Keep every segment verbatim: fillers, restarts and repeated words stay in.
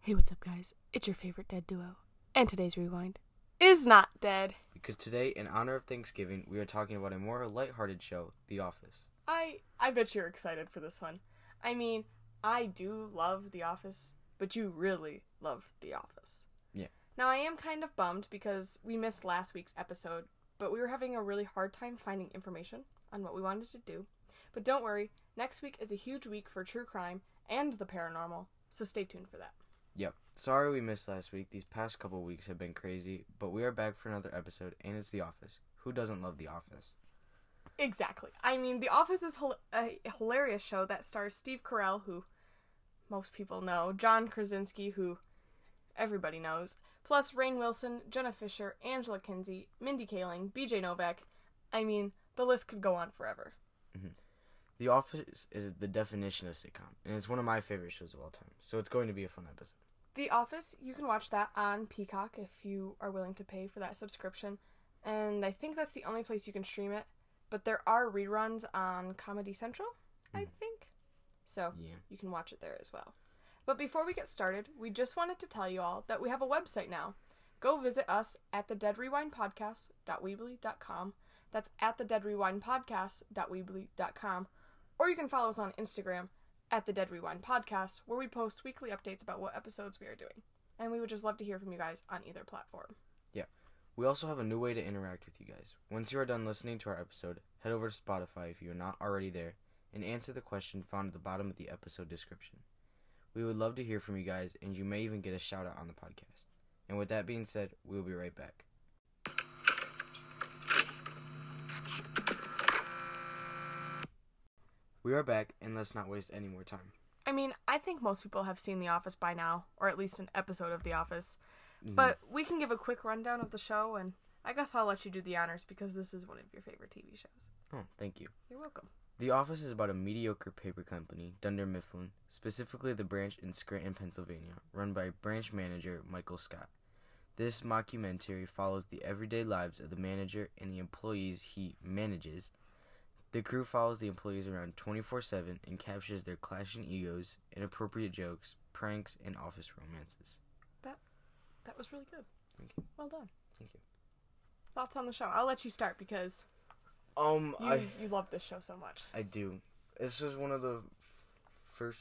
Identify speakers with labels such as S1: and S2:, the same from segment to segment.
S1: Hey, what's up, guys? It's your favorite dead duo. And today's rewind is not dead.
S2: Because today, in honor of Thanksgiving, we are talking about a more lighthearted show, The Office.
S1: I I bet you're excited for this one. I mean, I do love The Office, but you really love The Office.
S2: Yeah.
S1: Now, I am kind of bummed because we missed last week's episode, but we were having a really hard time finding information on what we wanted to do. But don't worry, next week is a huge week for true crime and the paranormal, so stay tuned for that.
S2: Yep. Sorry we missed last week. These past couple weeks have been crazy, but we are back for another episode, and it's The Office. Who doesn't love The Office?
S1: Exactly. I mean, The Office is hol- a hilarious show that stars Steve Carell, who most people know, John Krasinski, who everybody knows, plus Rainn Wilson, Jenna Fischer, Angela Kinsey, Mindy Kaling, B J Novak. I mean, the list could go on forever.
S2: Mm-hmm. The Office is the definition of sitcom, and it's one of my favorite shows of all time, so it's going to be a fun episode.
S1: The Office, you can watch that on Peacock if you are willing to pay for that subscription, and I think that's the only place you can stream it, but there are reruns on Comedy Central, I mm. think, so
S2: yeah.
S1: you can watch it there as well. But before we get started, we just wanted to tell you all that we have a website now. Go visit us at the dead rewind podcast dot weebly dot com. That's at the dead rewind podcast dot weebly dot com. Or you can follow us on Instagram at the Dead Rewind Podcast, where we post weekly updates about what episodes we are doing. And we would just love to hear from you guys on either platform.
S2: Yeah. We also have a new way to interact with you guys. Once you are done listening to our episode, head over to Spotify if you are not already there, and answer the question found at the bottom of the episode description. We would love to hear from you guys, and you may even get a shout out on the podcast. And with that being said, we will be right back. We are back, and let's not waste any more time.
S1: I mean, I think most people have seen The Office by now, or at least an episode of The Office. Mm-hmm. But we can give a quick rundown of the show, and I guess I'll let you do the honors because this is one of your favorite T V shows.
S2: Oh, thank you.
S1: You're welcome.
S2: The Office is about a mediocre paper company, Dunder Mifflin, specifically the branch in Scranton, Pennsylvania, run by branch manager Michael Scott. This mockumentary follows the everyday lives of the manager and the employees he manages. The crew follows the employees around twenty-four seven and captures their clashing egos, inappropriate jokes, pranks, and office romances.
S1: That that was really good.
S2: Thank you.
S1: Well done.
S2: Thank you.
S1: Thoughts on the show? I'll let you start because
S2: um
S1: you,
S2: I
S1: you love this show so much.
S2: I do. This was one of the first.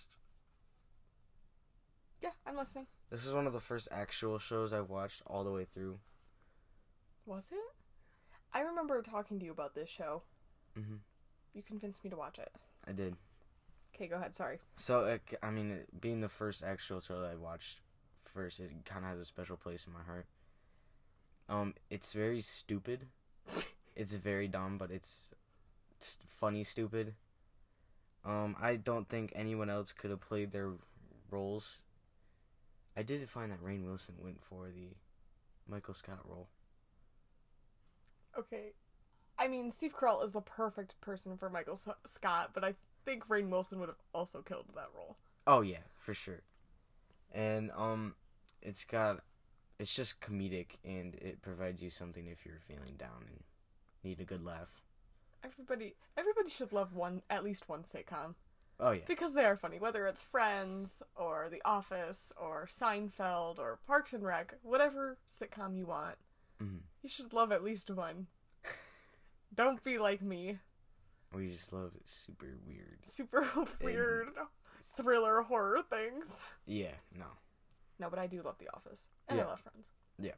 S1: Yeah, I'm listening.
S2: This is one of the first actual shows I watched all the way through.
S1: Was it? I remember talking to you about this show.
S2: Mm-hmm.
S1: You convinced me to watch it.
S2: I did.
S1: Okay, go ahead. Sorry.
S2: So, it, I mean, it, being the first actual show that I watched first, it kind of has a special place in my heart. Um, it's very stupid. It's very dumb, but it's, it's funny stupid. Um, I don't think anyone else could have played their roles. I did find that Rainn Wilson went for the Michael Scott role.
S1: Okay. I mean, Steve Carell is the perfect person for Michael S- Scott, but I think Rainn Wilson would have also killed that role.
S2: Oh, yeah, for sure. And, um, it's got, it's just comedic, and it provides you something if you're feeling down and need a good laugh.
S1: Everybody, everybody should love one, at least one sitcom.
S2: Oh, yeah.
S1: Because they are funny, whether it's Friends, or The Office, or Seinfeld, or Parks and Rec, whatever sitcom you want.
S2: Mm-hmm.
S1: You should love at least one. Don't be like me.
S2: We just love super weird.
S1: Super weird and thriller horror things.
S2: Yeah, no.
S1: No, but I do love The Office. And
S2: yeah.
S1: I love Friends.
S2: Yeah.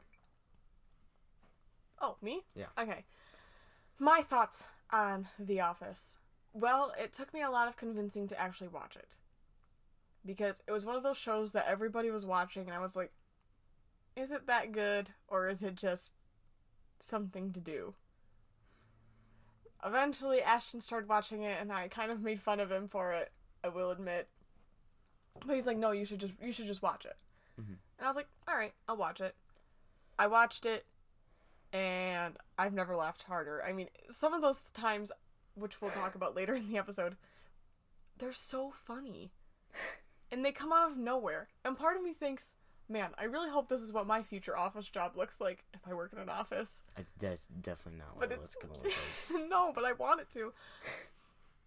S1: Oh, me?
S2: Yeah.
S1: Okay. My thoughts on The Office. Well, it took me a lot of convincing to actually watch it. Because it was one of those shows that everybody was watching, and I was like, is it that good, or is it just something to do? Eventually, Ashton started watching it, and I kind of made fun of him for it, I will admit. But he's like, no, you should just you should just watch it. Mm-hmm. And I was like, alright, I'll watch it. I watched it, and I've never laughed harder. I mean, some of those times, which we'll talk about later in the episode, they're so funny. And they come out of nowhere. And part of me thinks, man, I really hope this is what my future office job looks like if I work in an office.
S2: I, that's definitely not
S1: but
S2: what
S1: it's,
S2: it's going to look like.
S1: No, but I want it to.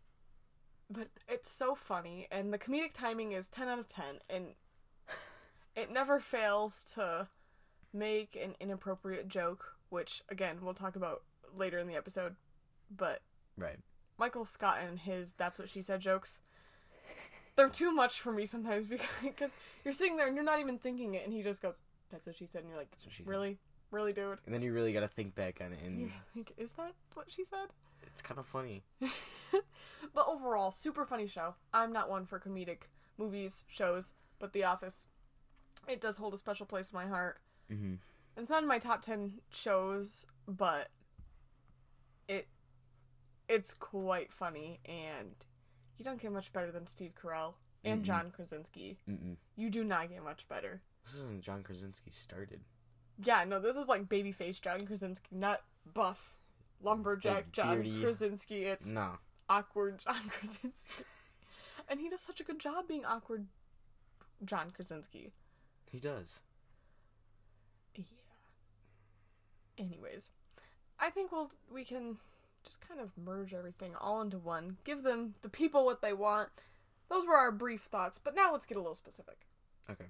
S1: But it's so funny, and the comedic timing is ten out of ten, and it never fails to make an inappropriate joke, which, again, we'll talk about later in the episode, but
S2: Right.
S1: Michael Scott and his That's What She Said jokes, they're too much for me sometimes, because you're sitting there and you're not even thinking it, and he just goes, that's what she said, and you're like,
S2: That's what she
S1: really?
S2: said.
S1: Really, dude?
S2: And then you really gotta think back on it, and
S1: You're like, is that what she said?
S2: it's kind of funny.
S1: But overall, super funny show. I'm not one for comedic movies, shows, but The Office, it does hold a special place in my heart.
S2: Mm-hmm.
S1: It's not in my top ten shows, but it it's quite funny, and you don't get much better than Steve Carell and
S2: Mm-mm.
S1: John Krasinski.
S2: Mm-mm.
S1: You do not get much better.
S2: This is when John Krasinski started.
S1: Yeah, no, this is like babyface John Krasinski, not buff lumberjack
S2: Big,
S1: John
S2: beardy.
S1: Krasinski. It's
S2: No.
S1: awkward John Krasinski. And he does such a good job being awkward John Krasinski.
S2: He does.
S1: Yeah. Anyways, I think we'll we can just kind of merge everything all into one. Give them the people what they want. Those were our brief thoughts, but now let's get a little specific.
S2: Okay.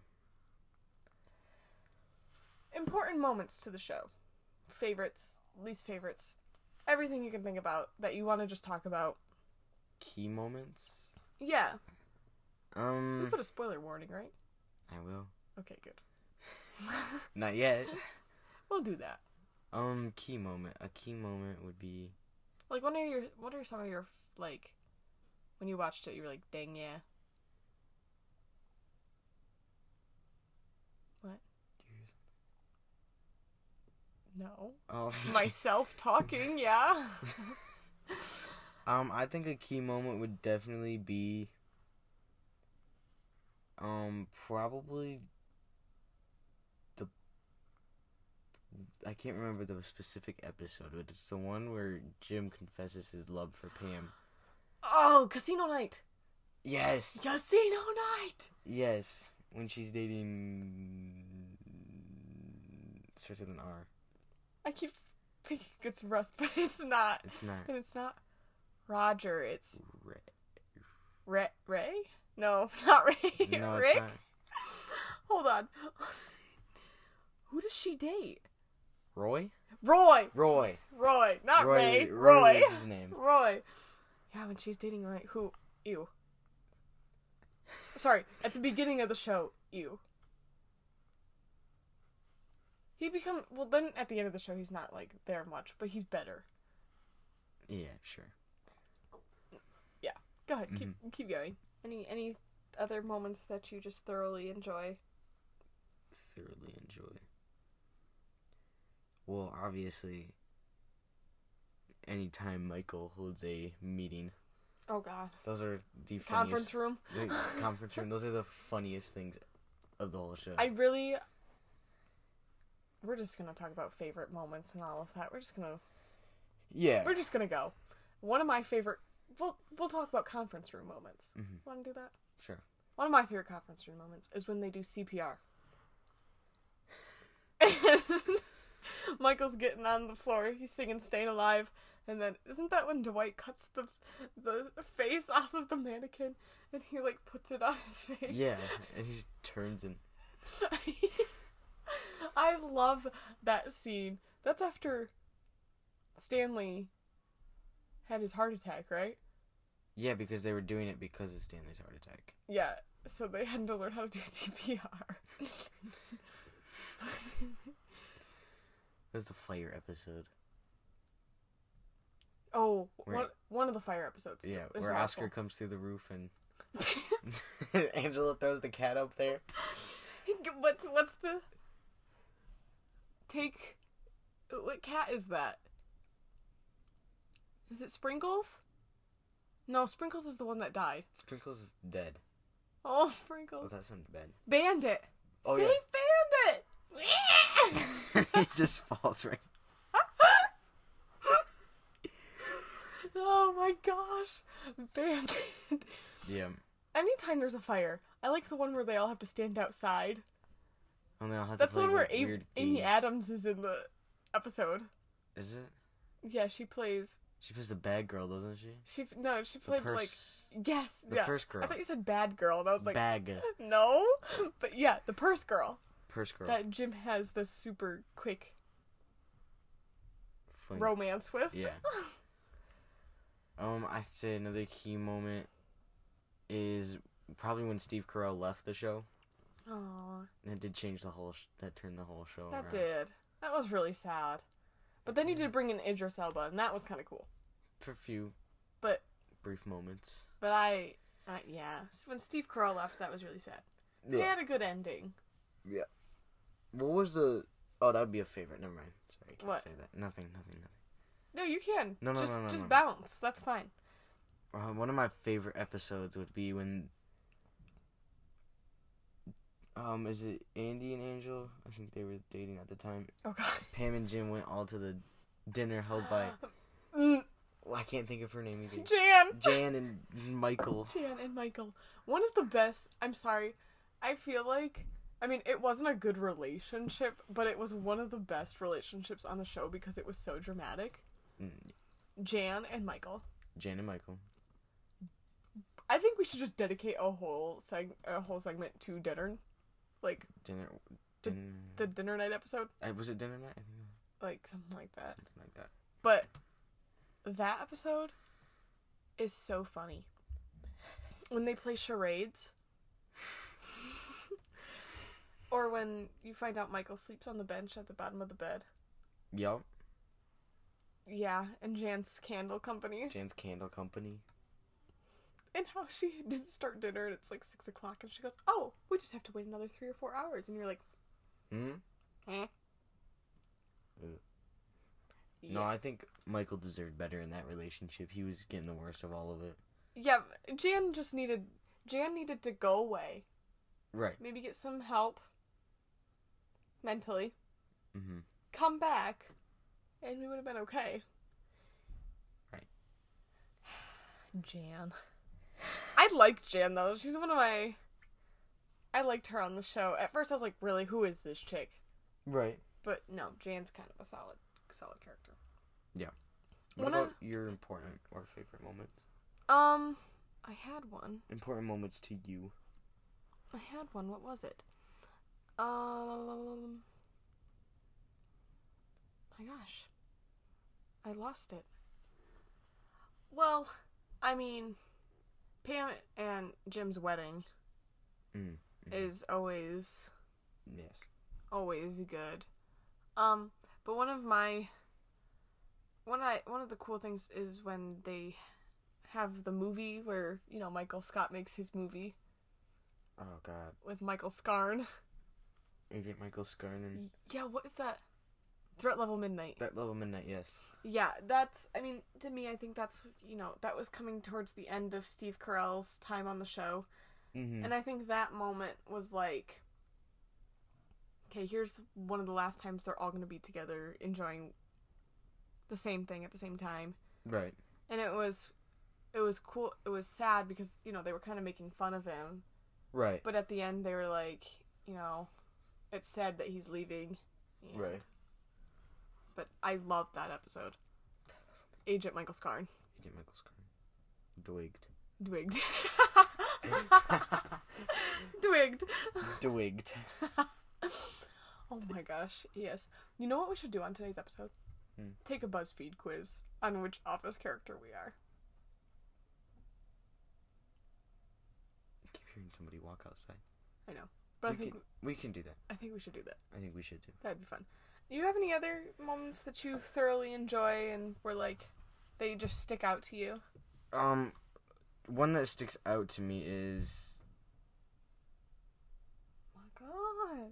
S1: Important moments to the show. Favorites, least favorites, everything you can think about that you want to just talk about.
S2: Key moments?
S1: Yeah.
S2: Um.
S1: We put a spoiler warning, right?
S2: I will.
S1: Okay, good.
S2: Not yet.
S1: We'll do that.
S2: Um, key moment. A key moment would be...
S1: Like, what are your, what are some of your, like, when you watched it, you were like, dang, yeah. What? No.
S2: Oh.
S1: Myself talking, yeah.
S2: um, I think a key moment would definitely be... Um, probably... the... I can't remember the specific episode, but it's the one where Jim confesses his love for Pam.
S1: Oh, Casino Night.
S2: Yes!
S1: Casino Night!
S2: Yes. When she's dating... starts with an R.
S1: I keep thinking it's Russ, but it's not.
S2: It's not.
S1: And it's not Roger, it's
S2: Ray.
S1: Ray? Ray? No, not Ray.
S2: No,
S1: Rick?
S2: it's not.
S1: Hold on. Who does she date?
S2: Roy?
S1: Roy!
S2: Roy.
S1: Roy. Not
S2: Roy,
S1: Ray.
S2: Roy
S1: Roy.
S2: is his name.
S1: Roy. Yeah, when she's dating Roy. Who? Ew. Sorry, at the beginning of the show, ew. He become well then at the end of the show he's not like there much, but he's better.
S2: Yeah, sure.
S1: Yeah. Go ahead, keep
S2: Mm-hmm.
S1: keep going. Any any other moments that you just thoroughly enjoy?
S2: Thoroughly enjoy. Well, obviously, anytime Michael holds a meeting,
S1: Oh god.
S2: those are the funniest.
S1: Conference room.
S2: The conference room. Those are the funniest things of the whole show.
S1: I really We're just gonna talk about favorite moments and all of that. We're just gonna
S2: yeah.
S1: We're just gonna go. One of my favorite we'll we'll talk about conference room moments.
S2: Mm-hmm.
S1: Wanna do that?
S2: Sure.
S1: One of my favorite conference room moments is when they do C P R. And Michael's getting on the floor, he's singing Staying Alive, and then isn't that when Dwight cuts the the face off of the mannequin and he like puts it on his face?
S2: Yeah, and he just turns and
S1: I love that scene. That's after Stanley had his heart attack, right?
S2: yeah, because they were doing it because of Stanley's heart attack.
S1: Yeah, so they had to learn how to do C P R.
S2: That's the fire episode.
S1: Oh,
S2: Where-
S1: one, one of the fire episodes.
S2: Yeah,
S1: There's
S2: where
S1: lots
S2: Oscar
S1: of
S2: comes through the roof and Angela throws the cat up there.
S1: them. What's what's the take? What cat is that? Is it Sprinkles? No, Sprinkles is the one that died.
S2: Sprinkles is dead.
S1: Oh,
S2: Oh,
S1: Sprinkles.
S2: that sounded bad.
S1: Bandit.
S2: Oh,
S1: Save
S2: yeah.
S1: Bandit.
S2: He just falls right.
S1: Oh my gosh, Bandit.
S2: Yeah.
S1: Anytime there's a fire, I like the one where they all have to stand outside.
S2: Only I'll have
S1: That's
S2: to
S1: the
S2: play
S1: one where
S2: like,
S1: A-
S2: weird
S1: Amy
S2: games.
S1: Adams is in the episode.
S2: Is it?
S1: Yeah, she plays.
S2: She plays the bad girl, doesn't she?
S1: She no, she
S2: The
S1: played
S2: purse,
S1: like yes,
S2: the
S1: yeah.
S2: purse girl.
S1: I thought you said bad girl, and I was like,
S2: bag.
S1: no, but yeah, the purse girl.
S2: Purse girl.
S1: That Jim has this super quick
S2: Fling.
S1: romance with.
S2: Yeah. um, I'd say another key moment is probably when Steve Carell left the show.
S1: Aww.
S2: That did change the whole. Sh- that turned the whole show.
S1: That
S2: around.
S1: did. That was really sad. But then you did bring in Idris Elba, and that was kind of cool.
S2: For a few.
S1: But.
S2: Brief moments.
S1: But I, uh, yeah, when Steve Carell left, that was really sad. Yeah. He had a good ending.
S2: Yeah. What was the? Oh, that would be a favorite. Never mind. Sorry, I can't
S1: what?
S2: say that. Nothing. Nothing. Nothing.
S1: No, you can.
S2: No, no,
S1: just,
S2: no, no,
S1: Just
S2: no,
S1: bounce. That's fine.
S2: Uh, one of my favorite episodes would be when. Um, is it Andy and Angel? I think they were dating at the time.
S1: Oh God.
S2: Pam and Jim went all to the dinner held by.
S1: mm.
S2: Well, I can't think of her name either.
S1: Jan.
S2: Jan and Michael.
S1: Jan and Michael. One of the best. I'm sorry. I feel like. I mean, it wasn't a good relationship, but it was one of the best relationships on the show because it was so dramatic.
S2: Mm.
S1: Jan and Michael.
S2: Jan and Michael.
S1: I think we should just dedicate a whole seg- a whole segment to dinner, like
S2: Dinner.
S1: The-
S2: Dinner.
S1: the dinner night episode,
S2: Uh, was it dinner night? I think
S1: like something like that.
S2: something like that.
S1: But that episode is so funny when they play charades, or when you find out Michael sleeps on the bench at the bottom of the bed.
S2: Yup.
S1: Yeah, and Jan's candle company.
S2: Jan's Candle Company.
S1: And how she didn't start dinner and it's like six o'clock and she goes, oh, we just have to wait another three or four hours. And you're like,
S2: Hmm?
S1: eh.
S2: Ugh.
S1: Yeah.
S2: No, I think Michael deserved better in that relationship. He was getting the worst of all of it.
S1: Yeah, Jan just needed, Jan needed to go away.
S2: Right.
S1: Maybe get some help. Mentally.
S2: Mm-hmm.
S1: Come back. And we would have been okay.
S2: Right.
S1: Jan. I like Jan, though. She's one of my... I liked her on the show. At first, I was like, really, who is this chick?
S2: Right.
S1: But no, Jan's kind of a solid, solid character.
S2: Yeah. What
S1: When
S2: about
S1: I-
S2: your important or favorite moments?
S1: Um, I had one.
S2: Important moments to you.
S1: I had one. What was it? Um... My gosh. I lost it. Well, I mean, Pam and Jim's wedding
S2: Mm. Mm.
S1: is always,
S2: Yes.
S1: always good. Um, but one of my, one I one of the cool things is when they have the movie where, you know, Michael Scott makes his movie
S2: Oh, God.
S1: with Michael Scarn.
S2: Agent Michael Scarn.
S1: Yeah, what is that? Threat Level Midnight.
S2: That Level Midnight, yes.
S1: Yeah, that's, I mean, to me, I think that's, you know, that was coming towards the end of Steve Carell's time on the show.
S2: Mm-hmm.
S1: And I think that moment was like, okay, here's one of the last times they're all going to be together enjoying the same thing at the same time.
S2: Right.
S1: And it was, it was cool, it was sad because, you know, they were kind of making fun of him.
S2: Right.
S1: But at the end, they were like, you know, it's sad that he's leaving. And-
S2: Right.
S1: But I loved that episode. Agent Michael Scarn.
S2: Agent Michael Scarn. Dwigged.
S1: Dwigged. Dwigged.
S2: Dwigged.
S1: Oh my gosh, yes. You know what we should do on today's episode?
S2: Hmm.
S1: Take a BuzzFeed quiz on which Office character we are.
S2: I keep hearing somebody walk outside.
S1: I know. But
S2: we
S1: I think
S2: can, we can do that.
S1: I think we should do that.
S2: I think we should too.
S1: That'd be fun. Do you have any other moments that you thoroughly enjoy and were like, they just stick out to you?
S2: Um, one that sticks out to me is...
S1: Oh my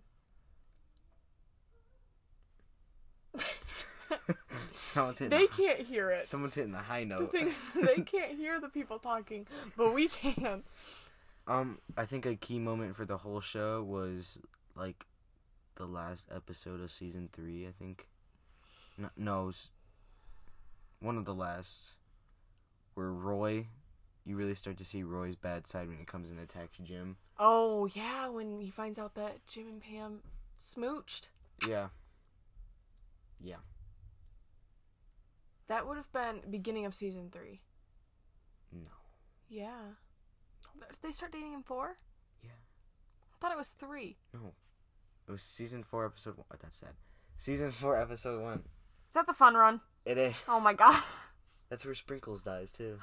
S1: god.
S2: Someone's hitting
S1: They
S2: the,
S1: can't hear it.
S2: Someone's hitting the high
S1: The
S2: note.
S1: thing is, they can't hear the people talking, but we can.
S2: Um, I think a key moment for the whole show was, like, the last episode of season three, I think. No, no it was one of the last, where Roy, you really start to see Roy's bad side when he comes and attacks Jim.
S1: Oh, yeah, when he finds out that Jim and Pam smooched.
S2: Yeah. Yeah.
S1: That would have been beginning of season three.
S2: No.
S1: Yeah. They start dating in four?
S2: Yeah.
S1: I thought it was three.
S2: No. It was season four, episode one. Oh, that's sad. Season four, episode one.
S1: Is that the fun run?
S2: It is.
S1: Oh my god.
S2: That's where Sprinkles dies, too.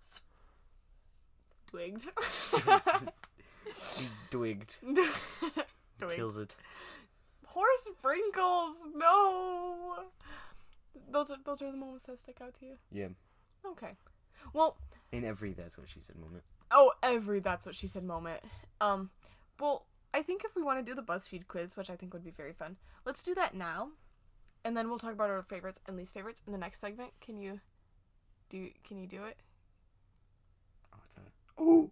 S1: Twigged.
S2: She twigged.
S1: Twigged.
S2: Kills it.
S1: Poor Sprinkles. No. Those are those are the moments that stick out to you.
S2: Yeah.
S1: Okay. Well.
S2: In every That's What She Said moment.
S1: Oh, every That's What She Said moment. Um. Well, I think if we want to do the BuzzFeed quiz, which I think would be very fun, let's do that now, and then we'll talk about our favorites and least favorites in the next segment. Can you do? Can you do it?
S2: Okay. Oh.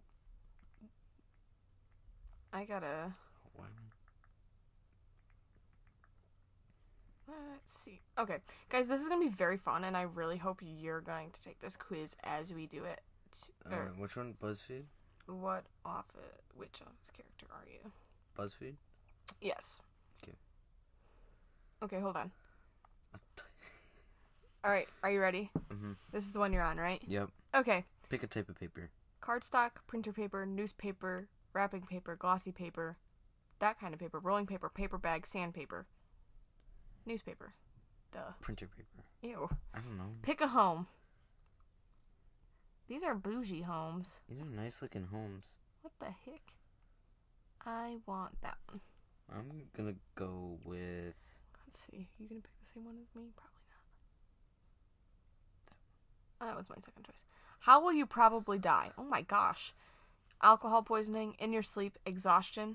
S1: I gotta.
S2: Why?
S1: Let's see. Okay, guys, this is gonna be very fun, and I really hope you're going to take this quiz as we do it.
S2: Uh, which one? BuzzFeed?
S1: What office? Which office character are you?
S2: BuzzFeed?
S1: Yes.
S2: Okay.
S1: Okay, hold on. All right, are you ready?
S2: Mm-hmm.
S1: This is the one you're on, right?
S2: Yep.
S1: Okay.
S2: Pick a type of paper.
S1: Cardstock, printer paper, newspaper, wrapping paper, glossy paper, that kind of paper, rolling paper, paper bag, sandpaper. Newspaper. Duh.
S2: Printer paper.
S1: Ew.
S2: I don't know.
S1: Pick a home. These are bougie homes.
S2: These are nice looking homes.
S1: What the heck? I want that one.
S2: I'm gonna go with...
S1: Let's see. You gonna pick the same one as me? Probably not. That was my second choice. How will you probably die? Oh my gosh. Alcohol poisoning, in your sleep, exhaustion,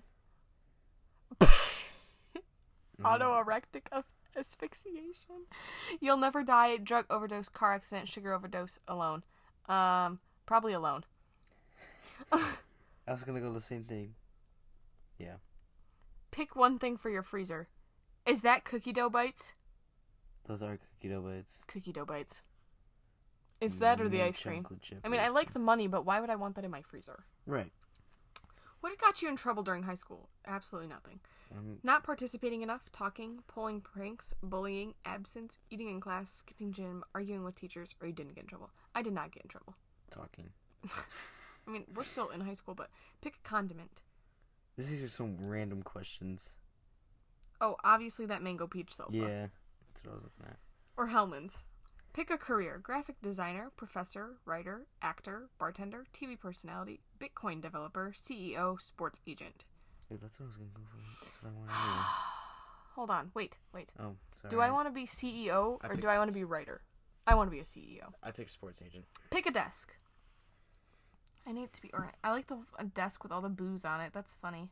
S1: autoerectic asphyxiation. You'll never die, drug overdose, car accident, sugar overdose, alone. Um, probably alone.
S2: I was gonna go the same thing. Yeah.
S1: Pick one thing for your freezer. Is that cookie dough bites?
S2: Those are cookie dough bites.
S1: Cookie dough bites. It's that or the
S2: Mm,
S1: ice cream.
S2: chocolate chip
S1: I mean,
S2: ice
S1: I like
S2: cream.
S1: the money, but why would I want that in my freezer?
S2: Right.
S1: What got you in trouble during high school? Absolutely nothing.
S2: Um,
S1: Not participating enough, talking, pulling pranks, bullying, absence, eating in class, skipping gym, arguing with teachers, or you didn't get in trouble. I did not get in trouble.
S2: talking.
S1: I mean, we're still in high school, but pick a condiment.
S2: This is just some random questions.
S1: Oh, obviously that mango peach salsa.
S2: Yeah. That's what I was looking at.
S1: Or Hellman's. Pick a career. Graphic designer, professor, writer, actor, bartender, T V personality, Bitcoin developer, C E O, sports agent.
S2: Wait, that's what I was gonna go for. That's what I want to do.
S1: Hold on. Wait, wait.
S2: Oh, sorry.
S1: Do I want to be C E O
S2: I
S1: or
S2: pick-
S1: do I want to be writer? I want to be a C E O.
S2: I picked sports agent.
S1: Pick a desk. I need it to be organized. I like the a desk with all the booze on it. That's funny.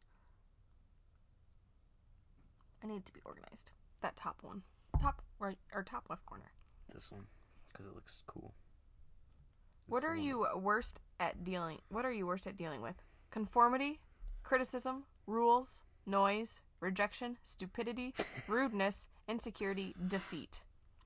S1: I need it to be organized. That top one. Top right or top left corner.
S2: This one, because it looks cool.
S1: What
S2: It's the
S1: are
S2: one-
S1: you worst at dealing What are you worst at dealing with? Conformity, criticism, rules, noise, rejection, stupidity, rudeness, insecurity, defeat.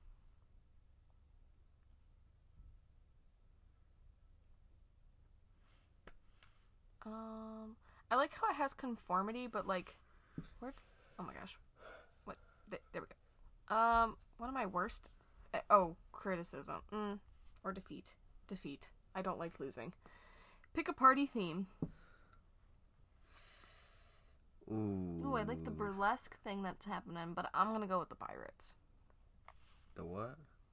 S1: Um, I like how it has conformity, but like, where? Oh my gosh, what? Th- there we go. Um, what am I worst? At? Oh, criticism, mm. or defeat. Defeat. I don't like losing. Pick a party theme.
S2: Ooh.
S1: Ooh, I like the burlesque thing that's happening, but I'm gonna go with the pirates.
S2: The what?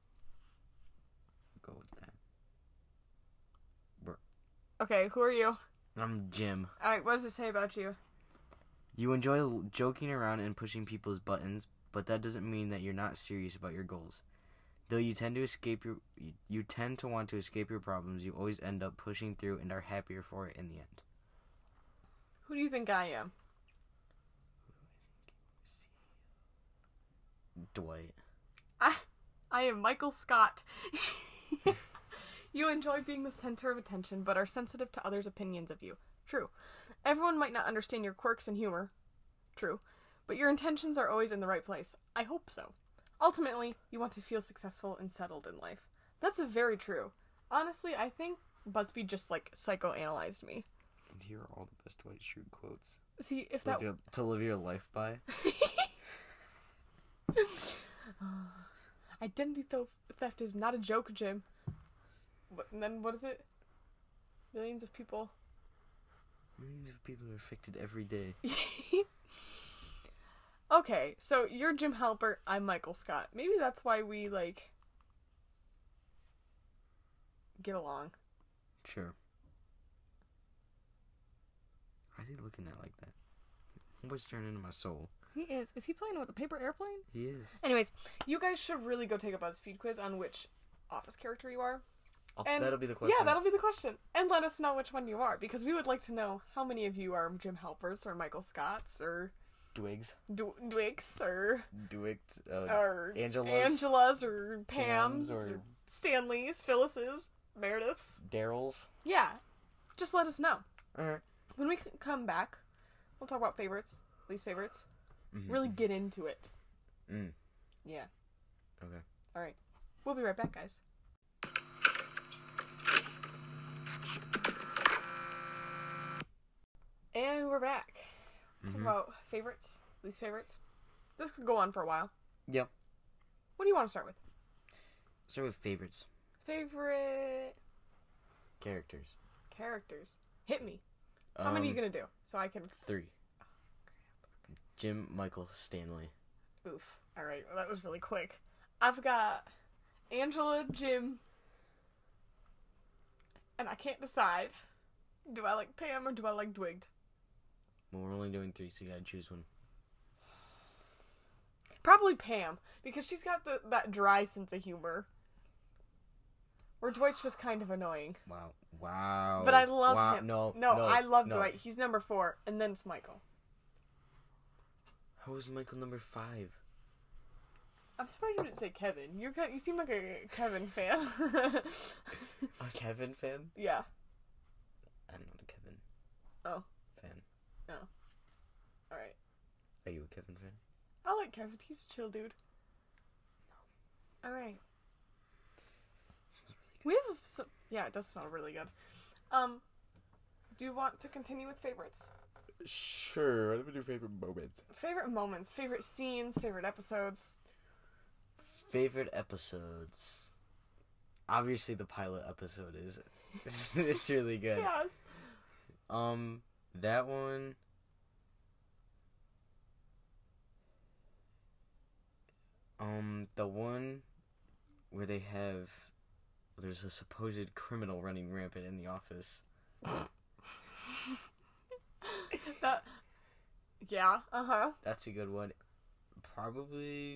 S2: Go with that. Bur-
S1: Okay, who are you?
S2: I'm Jim.
S1: Alright, what does it say about you?
S2: You enjoy l- joking around and pushing people's buttons, but that doesn't mean that you're not serious about your goals. Though you tend to escape your, you, you tend to want to escape your problems, you always end up pushing through and are happier for it in the end.
S1: Who do you think I am?
S2: Dwight.
S1: I, I am Michael Scott. You enjoy being the center of attention, but are sensitive to others' opinions of you. True. Everyone might not understand your quirks and humor. True. But your intentions are always in the right place. I hope so. Ultimately, you want to feel successful and settled in life. That's very true. Honestly, I think BuzzFeed just, like, psychoanalyzed me.
S2: And here are all the best Dwight Schrute quotes.
S1: See, if
S2: To live
S1: that...
S2: your, to live your life by.
S1: Identity th- theft is not a joke, Jim. But, and then what is it? Millions of people.
S2: Millions of people are affected every day.
S1: Okay, so you're Jim Halpert, I'm Michael Scott. Maybe that's why we, like, get along.
S2: Sure. Why is he looking at it like that? What's turning into my soul?
S1: He is. Is he playing with a paper airplane?
S2: He is.
S1: Anyways, you guys should really go take a BuzzFeed quiz on which Office character you are.
S2: Oh,
S1: And
S2: that'll be the question.
S1: Yeah, that'll be the question. And let us know which one you are, because we would like to know how many of you are Jim Halperts or Michael Scotts or
S2: Dwigs.
S1: Du- Dwigs or
S2: Dwigs. Uh,
S1: or
S2: Angela's.
S1: Angela's or Pam's,
S2: Pam's or-
S1: or Stanley's, Phyllis's, Meredith's.
S2: Daryl's.
S1: Yeah, just let us know.
S2: Alright.
S1: When we c- come back, we'll talk about favorites, least favorites.
S2: Mm-hmm.
S1: Really get into it.
S2: Mm.
S1: Yeah.
S2: Okay.
S1: All right. We'll be right back, guys. And we're back. Talk
S2: Mhm.
S1: about favorites, least favorites. This could go on for a while.
S2: Yep.
S1: What do you want to start with?
S2: Start with favorites.
S1: Favorite
S2: Characters.
S1: characters. Hit me. How many are you
S2: Um,
S1: gonna do? So I can.
S2: Three. Jim Michael Stanley.
S1: Oof. All right. Well, that was really quick. I've got Angela, Jim, and I can't decide. Do I like Pam or do I like Dwigged?
S2: Well, we're only doing three, so you gotta choose one.
S1: Probably Pam, because she's got the that dry sense of humor. Where Dwight's just kind of annoying.
S2: Wow. Wow.
S1: But I love
S2: wow.
S1: him.
S2: No,
S1: no,
S2: no,
S1: I love
S2: no.
S1: Dwight. He's number four, and then it's Michael.
S2: How is Michael number five?
S1: I'm surprised you didn't say Kevin. You're kind- you seem like a Kevin fan.
S2: A Kevin fan?
S1: Yeah.
S2: I'm not a Kevin.
S1: Oh.
S2: Fan.
S1: Oh. All right.
S2: Are you a Kevin fan?
S1: I like Kevin. He's a chill dude. No. All right. We have some. Yeah, it does smell really good. Um, do you want to continue with favorites?
S2: Sure. What are your favorite moments?
S1: Favorite moments, favorite scenes, favorite episodes.
S2: Favorite episodes. Obviously, the pilot episode is. It's really good.
S1: Yes.
S2: Um, that one. Um, the one where they have. There's a supposed criminal running rampant in the office.
S1: That. Yeah. Uh huh.
S2: That's a good one. Probably.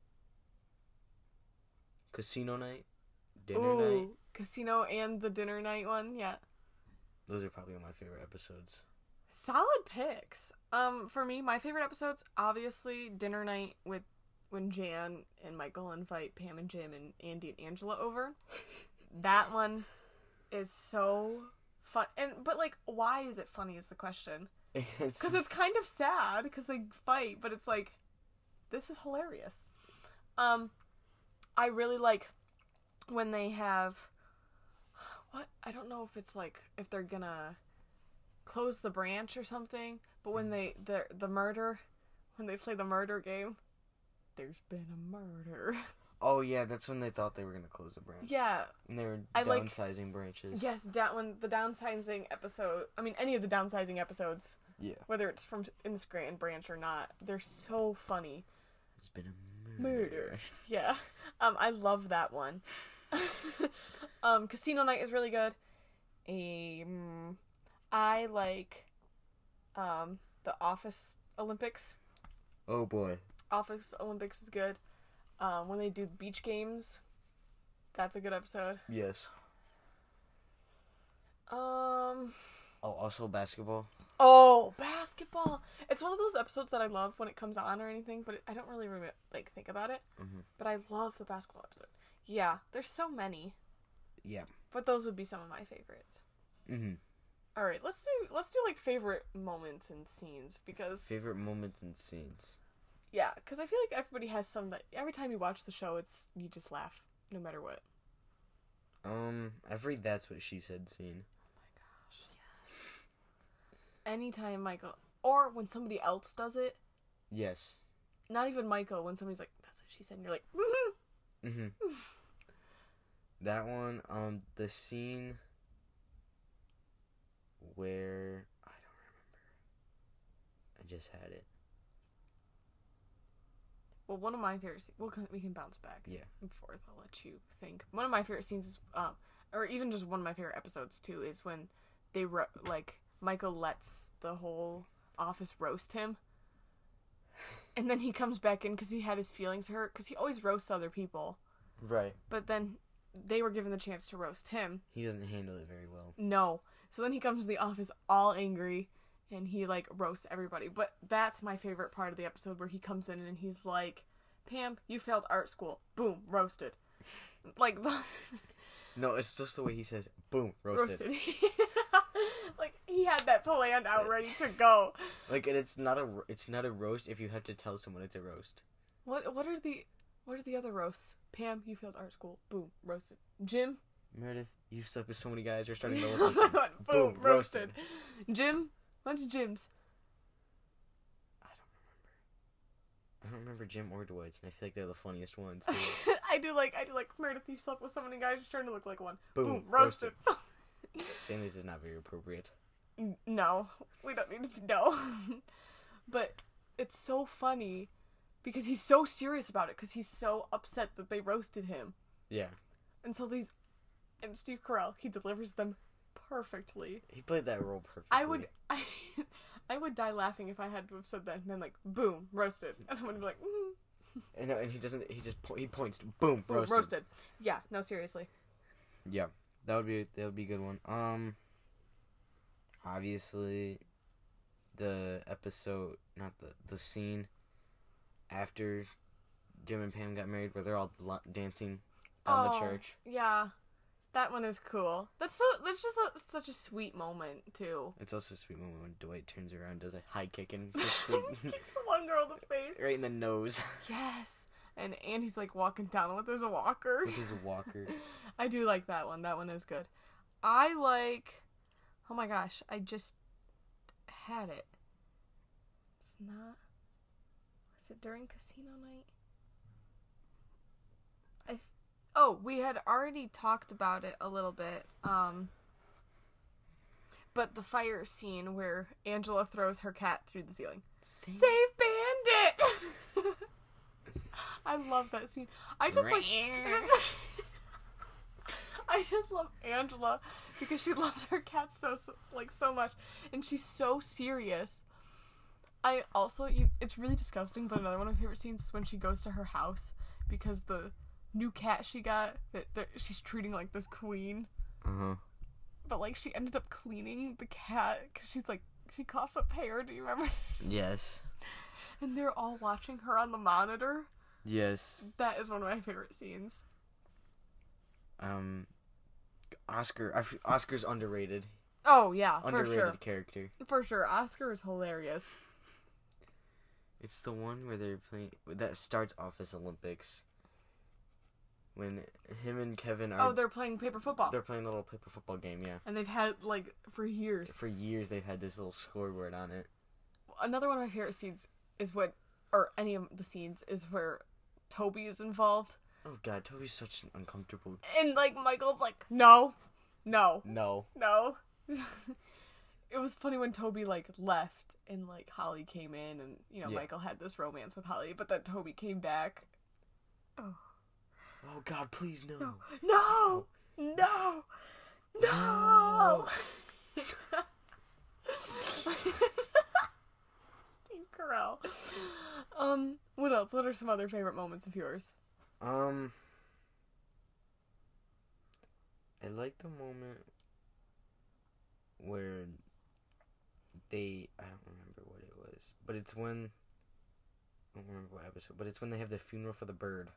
S2: Casino night. Dinner
S1: Ooh,
S2: night.
S1: Casino and the dinner night one. Yeah.
S2: Those are probably my favorite episodes.
S1: Solid picks. Um, for me, my favorite episodes, obviously, dinner night with when Jan and Michael invite Pam and Jim and Andy and Angela over. That one is so fun. And but like, why is it funny? Is the question. Because it's kind of sad because they fight, but it's like, this is hilarious. Um, I really like when they have. What? I don't know if it's like if they're gonna close the branch or something, but when they the the murder, when they play the murder game, there's been a murder.
S2: Oh yeah, that's when they thought they were gonna close the branch.
S1: Yeah.
S2: And they were
S1: I like-
S2: downsizing branches.
S1: Yes, down when the downsizing episode. I mean, any of the downsizing episodes,
S2: Yeah.
S1: whether it's from in this Grand Branch or not, they're so funny.
S2: There's been a murder.
S1: Murder. Yeah. Um, I love that one. um, Casino Night is really good. Um, I like um the Office Olympics.
S2: Oh boy.
S1: Office Olympics is good. Um, when they do beach games, that's a good episode.
S2: Yes.
S1: Um.
S2: Oh, also basketball.
S1: Oh, basketball! It's one of those episodes that I love when it comes on or anything, but it, I don't really rem- like think about it.
S2: Mm-hmm.
S1: But I love the basketball episode. Yeah, there's so many,
S2: Yeah.
S1: but those would be some of my favorites.
S2: Mm-hmm.
S1: All right, let's do let's do like favorite moments and scenes because
S2: Favorite moments and scenes.
S1: yeah, because I feel like everybody has some that every time you watch the show, it's you just laugh no matter what.
S2: Um, every That's What She Said scene.
S1: Yes. Anytime Michael, or when somebody else does it,
S2: Yes.
S1: not even Michael, when somebody's like, "That's what she said," and you're like, mm-hmm.
S2: Mm-hmm. That one, um, the scene where I don't remember. I just had it.
S1: Well, one of my favorite scenes, we'll, we can bounce back
S2: Yeah.
S1: and forth. I'll let you think. One of my favorite scenes is, um, or even just one of my favorite episodes too, is when they ro- like Michael lets the whole office roast him, and then he comes back in because he had his feelings hurt, because he always roasts other people.
S2: Right.
S1: But then they were given the chance to roast him.
S2: He doesn't handle it very well.
S1: No. So then he comes to the office all angry, and he, like, roasts everybody. But that's my favorite part of the episode, where he comes in and he's like, Pam, you failed art school. Boom, roasted. Like, the...
S2: No, it's just the way he says, boom, roasted.
S1: roasted. Like, he had that planned out, ready to go.
S2: Like, and it's not a, it's not a roast if you have to tell someone it's a roast.
S1: What What are the... What are the other roasts? Pam, you failed art school. Boom, roasted. Jim?
S2: Meredith, you've slept with so many guys, you're starting to
S1: Oh
S2: look
S1: my
S2: like
S1: god, boom, roasted. Jim? What's Jim's?
S2: I don't remember. I don't remember Jim or Dwight's, and I feel like they're the funniest ones, too.
S1: I do like, I do like, Meredith, you slept with so many guys, you're starting to look like one.
S2: Boom,
S1: Boom, roasted.
S2: Stanley's is not very appropriate.
S1: No, we don't need to know. But it's so funny because he's so serious about it, because he's so upset that they roasted him.
S2: Yeah.
S1: And so these, and Steve Carell, he delivers them perfectly.
S2: He played that role perfectly.
S1: I would, I, I would die laughing if I had to have said that and then like, boom, roasted, and I would be like, mm.
S2: And, and he doesn't. He just po- he points. Boom,
S1: boom,
S2: roasted.
S1: roasted. Yeah, no, seriously.
S2: Yeah, that would be that would be a good one. Um, obviously, the episode, not the the scene after Jim and Pam got married, where they're all lo- dancing down
S1: oh,
S2: the church.
S1: Yeah, that one is cool. That's so. That's just a, such a sweet moment too.
S2: It's also a sweet moment when Dwight turns around, does a high kick, and kicks the,
S1: Kicks the one girl in the face.
S2: right in the nose
S1: Yes, and Andy's like walking down with his walker.
S2: with his walker.
S1: I do like that one. That one is good. I like. Oh my gosh! I just had it. It's not. Was it during casino night? I. F- oh, we had already talked about it a little bit. Um. But the fire scene where Angela throws her cat through the ceiling.
S2: Save,
S1: Save Bandit! I love that scene. I just like. I just love Angela because she loves her cat so, so like so much, and she's so serious. I also, you, it's really disgusting, but another one of my favorite scenes is when she goes to her house because the new cat she got that, that she's treating like this queen.
S2: Uh huh.
S1: But like she ended up cleaning the cat because she's like she coughs up hair. Do you remember?
S2: Yes.
S1: And they're all watching her on the monitor.
S2: Yes.
S1: That is one of my favorite scenes.
S2: Um, Oscar. I f- Oscar's underrated.
S1: Oh yeah,
S2: Underrated
S1: for sure.
S2: character.
S1: For sure, Oscar is hilarious.
S2: It's the one where they're playing that starts off as Olympics. When him and Kevin are
S1: Oh, they're playing paper football.
S2: they're playing a little paper football game, yeah.
S1: And they've had like for years.
S2: For years they've had this little scoreboard on it.
S1: Another one of my favorite scenes is what, or any of the scenes is where Toby is involved.
S2: Oh god, Toby's such an uncomfortable.
S1: And like Michael's like, no, no,
S2: No.
S1: no. It was funny when Toby like left and like Holly came in and you know
S2: Yeah.
S1: Michael had this romance with Holly, but then Toby came back. Oh.
S2: Oh god, please no.
S1: No, no, no, no. Steve Carell. Um, what else? What are some other favorite moments of yours?
S2: Um, I like the moment where they, I don't remember what it was, but it's when, I don't remember what episode, but it's when they have the funeral for the bird.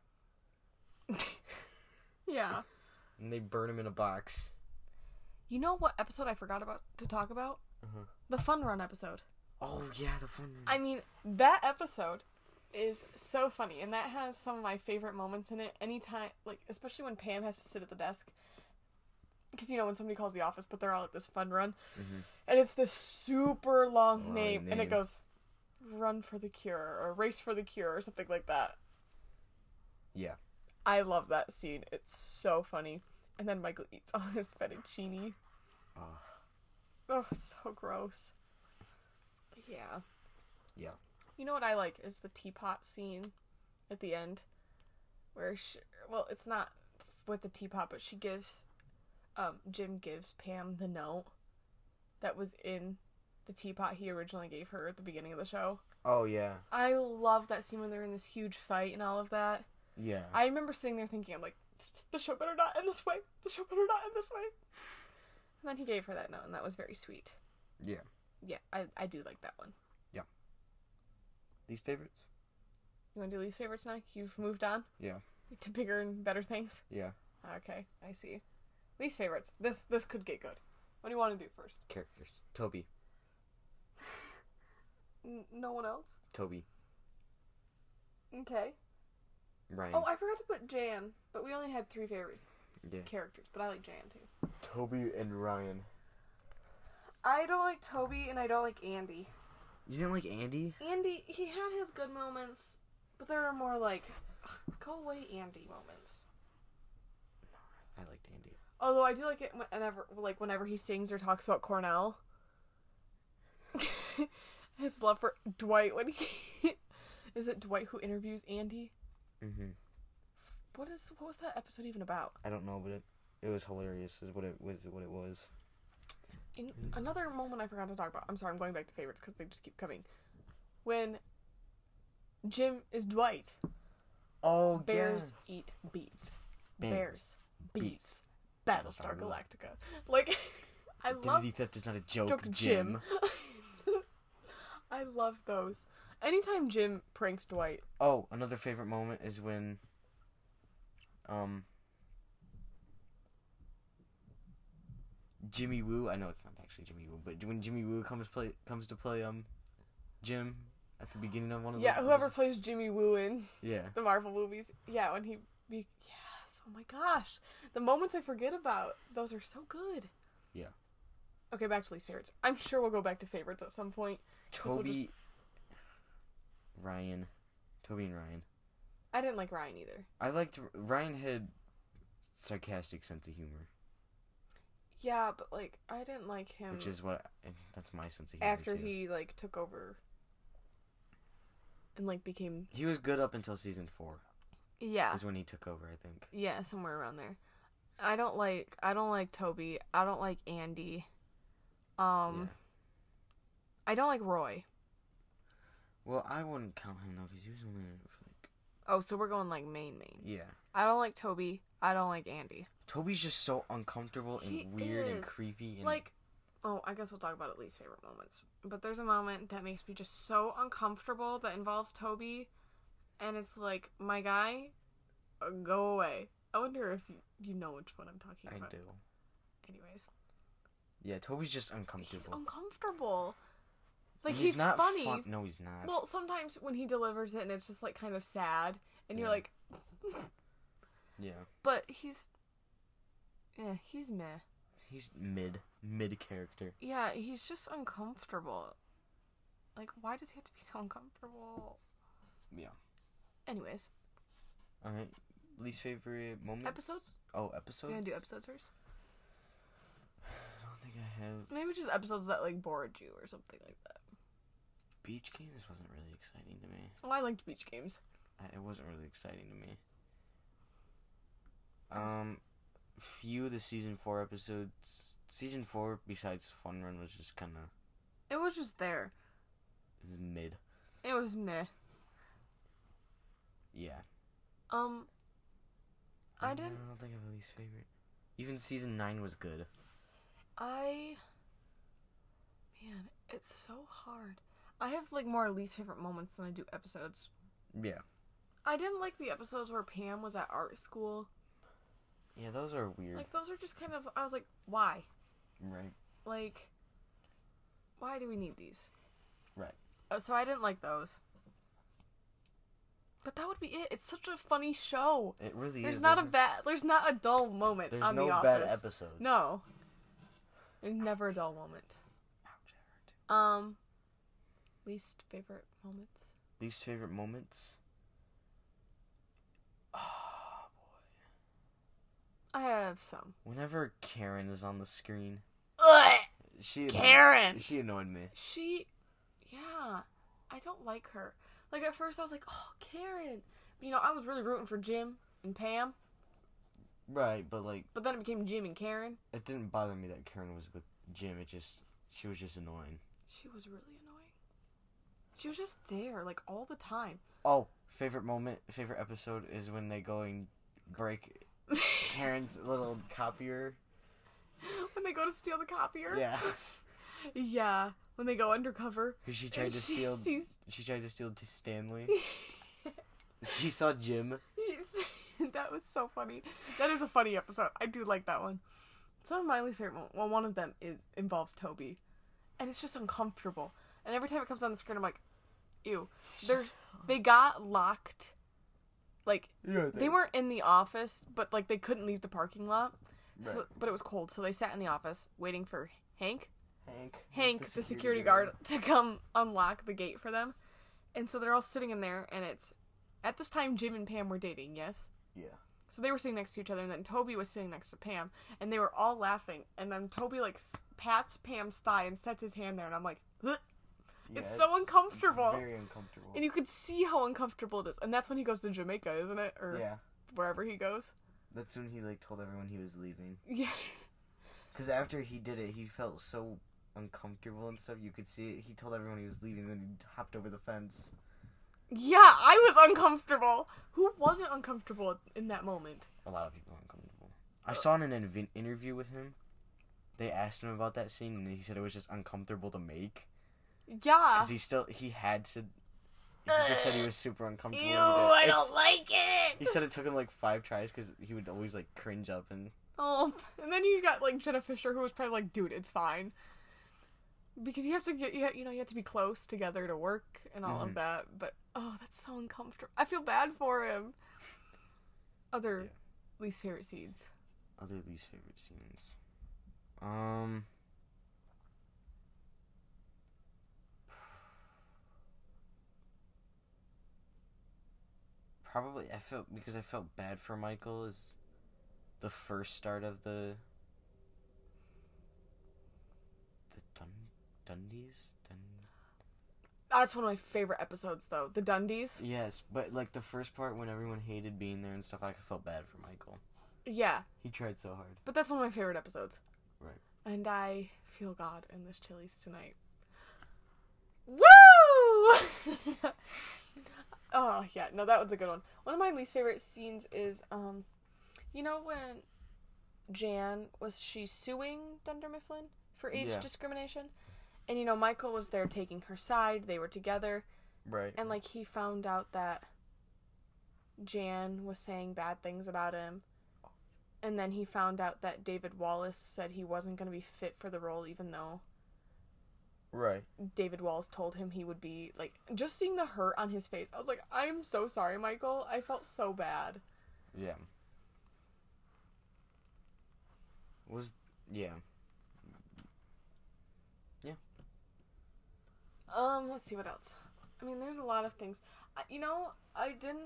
S1: Yeah.
S2: And they burn him in a box.
S1: You know what episode I forgot about to talk about?
S2: Uh-huh.
S1: The Fun Run episode.
S2: Oh, yeah, the fun one.
S1: I mean, that episode is so funny, and that has some of my favorite moments in it. Anytime, like, especially when Pam has to sit at the desk. Because, you know, when somebody calls the office, but they're all at this fun run.
S2: Mm-hmm.
S1: And it's this super long,
S2: Long
S1: name, and it
S2: name.
S1: goes, Run for the Cure, or Race for the Cure, or something like that.
S2: Yeah.
S1: I love that scene. It's so funny. And then Michael eats all his fettuccine.
S2: Oh.
S1: Oh, so gross. Yeah.
S2: Yeah.
S1: You know what I like is the teapot scene at the end. Where she, well, it's not with the teapot, but she gives, um, Jim gives Pam the note that was in the teapot he originally gave her at the beginning of the show.
S2: Oh, yeah.
S1: I love that scene when they're in this huge fight and all of that.
S2: Yeah.
S1: I remember sitting there thinking, I'm like, the show better not end this way. The show better not end this way. And then he gave her that note, and that was very sweet.
S2: Yeah.
S1: Yeah, I, I do like that one.
S2: Yeah. Least favorites?
S1: You want to do least favorites now? You've moved on?
S2: Yeah.
S1: To bigger and better things?
S2: Yeah.
S1: Okay, I see. Least favorites. This this could get good. What do you want to do first?
S2: Characters. Toby.
S1: N- no one else?
S2: Toby.
S1: Okay.
S2: Ryan.
S1: Oh, I forgot to put Jan, but we only had three favorites.
S2: Yeah.
S1: Characters, but I like Jan too.
S2: Toby and Ryan.
S1: I don't like Toby, and I don't like Andy.
S2: You didn't like Andy?
S1: Andy, he had his good moments, but there were more like, ugh, go away Andy moments.
S2: I liked Andy.
S1: Although I do like it whenever, like whenever he sings or talks about Cornell. His love for Dwight when he is it Dwight who interviews Andy?
S2: Mm-hmm.
S1: What is what was that episode even about?
S2: I don't know, but it it was hilarious. Is what it was. What it was.
S1: In another moment I forgot to talk about. I'm sorry, I'm going back to favorites because they just keep coming. When Jim is Dwight.
S2: Oh,
S1: Bears
S2: yeah.
S1: eat beets.
S2: Bears,
S1: Bears beets.
S2: beets.
S1: Battlestar Galactica. Like, I love
S2: Identity theft is not a joke,
S1: joke
S2: Jim.
S1: Jim. I love those. Anytime Jim pranks Dwight.
S2: Oh, another favorite moment is when, um, Jimmy Woo. I know it's not actually Jimmy Woo, but when Jimmy Woo comes play comes to play um, Jim at the beginning of one of
S1: Yeah,
S2: those
S1: whoever
S2: movies.
S1: plays Jimmy Woo in
S2: Yeah.
S1: the Marvel movies. Yeah, when he be yes, oh my gosh. The moments I forget about, those are so good.
S2: Yeah.
S1: Okay, back to least favorites. I'm sure we'll go back to favorites at some point.
S2: Toby,
S1: we'll just...
S2: Ryan, Toby and Ryan.
S1: I didn't like Ryan either.
S2: I liked Ryan had sarcastic sense of humor,
S1: Yeah, but like I didn't like him.
S2: which is what that's my sense of humor.
S1: after
S2: too.
S1: he like took over and like became
S2: he was good up until season four.
S1: yeah
S2: Is when he took over, I think.
S1: yeah somewhere around there. I don't like I don't like Toby. I don't like Andy. Um,
S2: Yeah.
S1: I don't like Roy.
S2: Well, I wouldn't count him though, because he was only in it for like.
S1: Oh, so we're going like main main.
S2: Yeah.
S1: I don't like Toby. I don't like Andy.
S2: Toby's just so uncomfortable and
S1: He
S2: weird and
S1: is.
S2: creepy. And
S1: Like, oh, I guess we'll talk about at least favorite moments. But there's a moment that makes me just so uncomfortable that involves Toby, and it's like, my guy, uh, go away. I wonder if you, you know which one I'm talking
S2: I
S1: about.
S2: do.
S1: Anyways,
S2: Yeah, Toby's just uncomfortable.
S1: he's uncomfortable. Like,
S2: And
S1: he's,
S2: not
S1: funny.
S2: Fun- no, he's not.
S1: Well, sometimes when he delivers it and it's just like kind of sad, and you're
S2: Yeah.
S1: like,
S2: yeah.
S1: but he's, yeah, he's meh.
S2: He's mid. Mid character.
S1: Yeah, he's just uncomfortable. Like, why does he have to be so uncomfortable?
S2: Yeah.
S1: Anyways,
S2: Alright. Least favorite moment?
S1: episodes?
S2: Oh,
S1: You
S2: episodes?
S1: gonna do episodes first?
S2: I don't think I have.
S1: Maybe just episodes that like bored you or something like that.
S2: Beach Games wasn't really exciting to me.
S1: Oh, I liked beach games.
S2: I, it wasn't really exciting to me. Um, few of the season four episodes. Season four, besides Fun Run, was just kind of
S1: It was just there.
S2: it was mid.
S1: It was meh.
S2: Yeah.
S1: Um, I
S2: No,
S1: didn't.
S2: I don't think I have a least favorite. Even season nine was good.
S1: I. Man, it's so hard. I have like more least favorite moments than I do episodes.
S2: Yeah.
S1: I didn't like the episodes where Pam was at art school.
S2: Yeah, those are weird.
S1: Like, those are just kind of. I was like, why?
S2: Right.
S1: Like, why do we need these?
S2: Right.
S1: Uh, so I didn't like those. But that would be it. It's such a funny show.
S2: It really
S1: There's
S2: is.
S1: not
S2: there's
S1: a bad. There's not a dull moment
S2: There's
S1: on
S2: no
S1: The
S2: bad
S1: Office.
S2: episodes.
S1: No. There's never a dull moment.
S2: Ouch, that hurt.
S1: Um, least favorite moments.
S2: Least favorite moments? Oh,
S1: I have some.
S2: Whenever Karen is on the screen,
S1: Ugh!
S2: she
S1: Karen!
S2: She annoyed me.
S1: She, yeah, I don't like her. Like, at first I was like, oh, Karen. But, you know, I was really rooting for Jim and Pam.
S2: Right, but, like...
S1: But then it became Jim and Karen.
S2: It didn't bother me that Karen was with Jim. It just... She was just annoying.
S1: She was really annoying. She was just there, like, all the time.
S2: Oh, favorite moment, favorite episode is when they go and break Karen's little copier.
S1: When they go to steal the copier?
S2: Yeah.
S1: Yeah, when they go undercover.
S2: Because she tried to
S1: she
S2: steal...
S1: Sees...
S2: She tried to steal to Stanley. She saw Jim.
S1: That was so funny. That is a funny episode. I do like that one. Some of my least favorite moments, well, one of them is involves Toby. And it's just uncomfortable. And every time it comes on the screen, I'm like, ew. They're, they got locked. Like,
S2: Yeah,
S1: they... they weren't in the office, but, like, they couldn't leave the parking lot.
S2: Right.
S1: So, but it was cold, so they sat in the office waiting for Hank.
S2: Hank.
S1: Hank, the, the security guard, guard, to come unlock the gate for them. And so they're all sitting in there, and it's... At this time, Jim and Pam were dating, yes?
S2: Yeah.
S1: So they were sitting next to each other, and then Toby was sitting next to Pam, and they were all laughing. And then Toby, like, pats Pam's thigh and sets his hand there, and I'm like, ugh.
S2: Yeah,
S1: it's, it's so uncomfortable.
S2: Very uncomfortable.
S1: And you could see how uncomfortable it is. And that's when he goes to Jamaica, isn't it? Or
S2: yeah.
S1: wherever he goes.
S2: That's when he, like, told everyone he was leaving.
S1: Yeah.
S2: Because after he did it, he felt so uncomfortable and stuff. You could see it. He told everyone he was leaving, then he hopped over the fence.
S1: Yeah, I was uncomfortable. Who wasn't uncomfortable in that moment?
S2: A lot of people were uncomfortable. I saw in an in- interview with him, they asked him about that scene, and he said it was just uncomfortable to make.
S1: Yeah.
S2: Because he still, he had to, he just said he was super uncomfortable.
S1: Ew, I
S2: it's,
S1: don't like it!
S2: He said it took him like five tries, because he would always like cringe up and...
S1: Oh, and then you got like Jenna Fisher, who was probably like, dude, it's fine. Because you have to get, you, have, you know, you have to be close together to work and all mm-hmm. of that, but, oh, that's so uncomfortable. I feel bad for him. Other yeah. least favorite scenes.
S2: Other least favorite scenes. Um... Probably, I felt, because I felt bad for Michael, is the first start of the... The Dun... Dundies? Dun...
S1: That's one of my favorite episodes, though. The Dundies.
S2: Yes, but, like, the first part when everyone hated being there and stuff, I felt bad for Michael.
S1: Yeah.
S2: He tried so hard.
S1: But that's one of my favorite episodes.
S2: Right.
S1: And I feel God in this Chili's tonight. Woo! Oh, yeah. No, that was a good one. One of my least favorite scenes is, um, you know when Jan, was she suing Dunder Mifflin for age yeah. discrimination? And, you know, Michael was there taking her side. They were together.
S2: Right.
S1: And, like, he found out that Jan was saying bad things about him. And then he found out that David Wallace said he wasn't going to be fit for the role, even though...
S2: Right.
S1: David Wallace told him he would be, like, just seeing the hurt on his face. I was like, I'm so sorry, Michael. I felt so bad.
S2: Yeah. Was, yeah. Yeah.
S1: Um, let's see what else. I mean, there's a lot of things. I, you know, I didn't...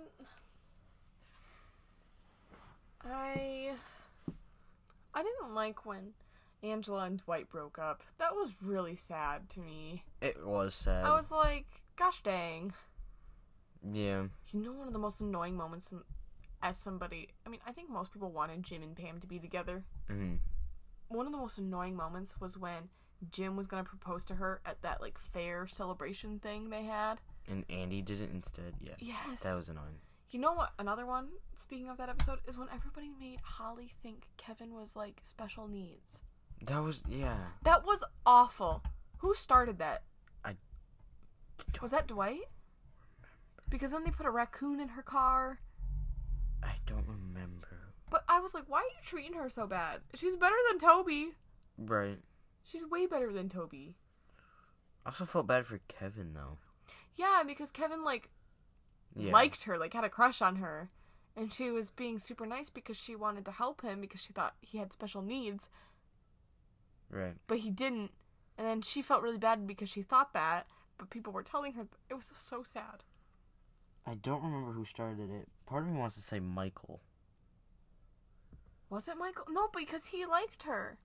S1: I... I didn't like when... Angela and Dwight broke up. That was really sad to me.
S2: It was sad.
S1: I was like, gosh dang.
S2: Yeah.
S1: You know, one of the most annoying moments in, as somebody... I mean, I think most people wanted Jim and Pam to be together.
S2: Mm-hmm.
S1: One of the most annoying moments was when Jim was going to propose to her at that, like, fair celebration thing they had.
S2: And Andy did it instead? Yeah.
S1: Yes.
S2: That was annoying.
S1: You know what? Another one, speaking of that episode, is when everybody made Holly think Kevin was, like, special needs.
S2: That was, yeah.
S1: That was awful. Who started that?
S2: I
S1: Was that Dwight? Because then they put a raccoon in her car.
S2: I don't remember.
S1: But I was like, why are you treating her so bad? She's better than Toby.
S2: Right.
S1: She's way better than Toby.
S2: I also felt bad for Kevin, though.
S1: Yeah, because Kevin, like, yeah. liked her, like, had a crush on her. And she was being super nice because she wanted to help him because she thought he had special needs.
S2: Right.
S1: But he didn't. And then she felt really bad because she thought that, but people were telling her. Th- it was just so sad.
S2: I don't remember who started it. Part of me wants to say Michael.
S1: Was it Michael? No, because he liked her.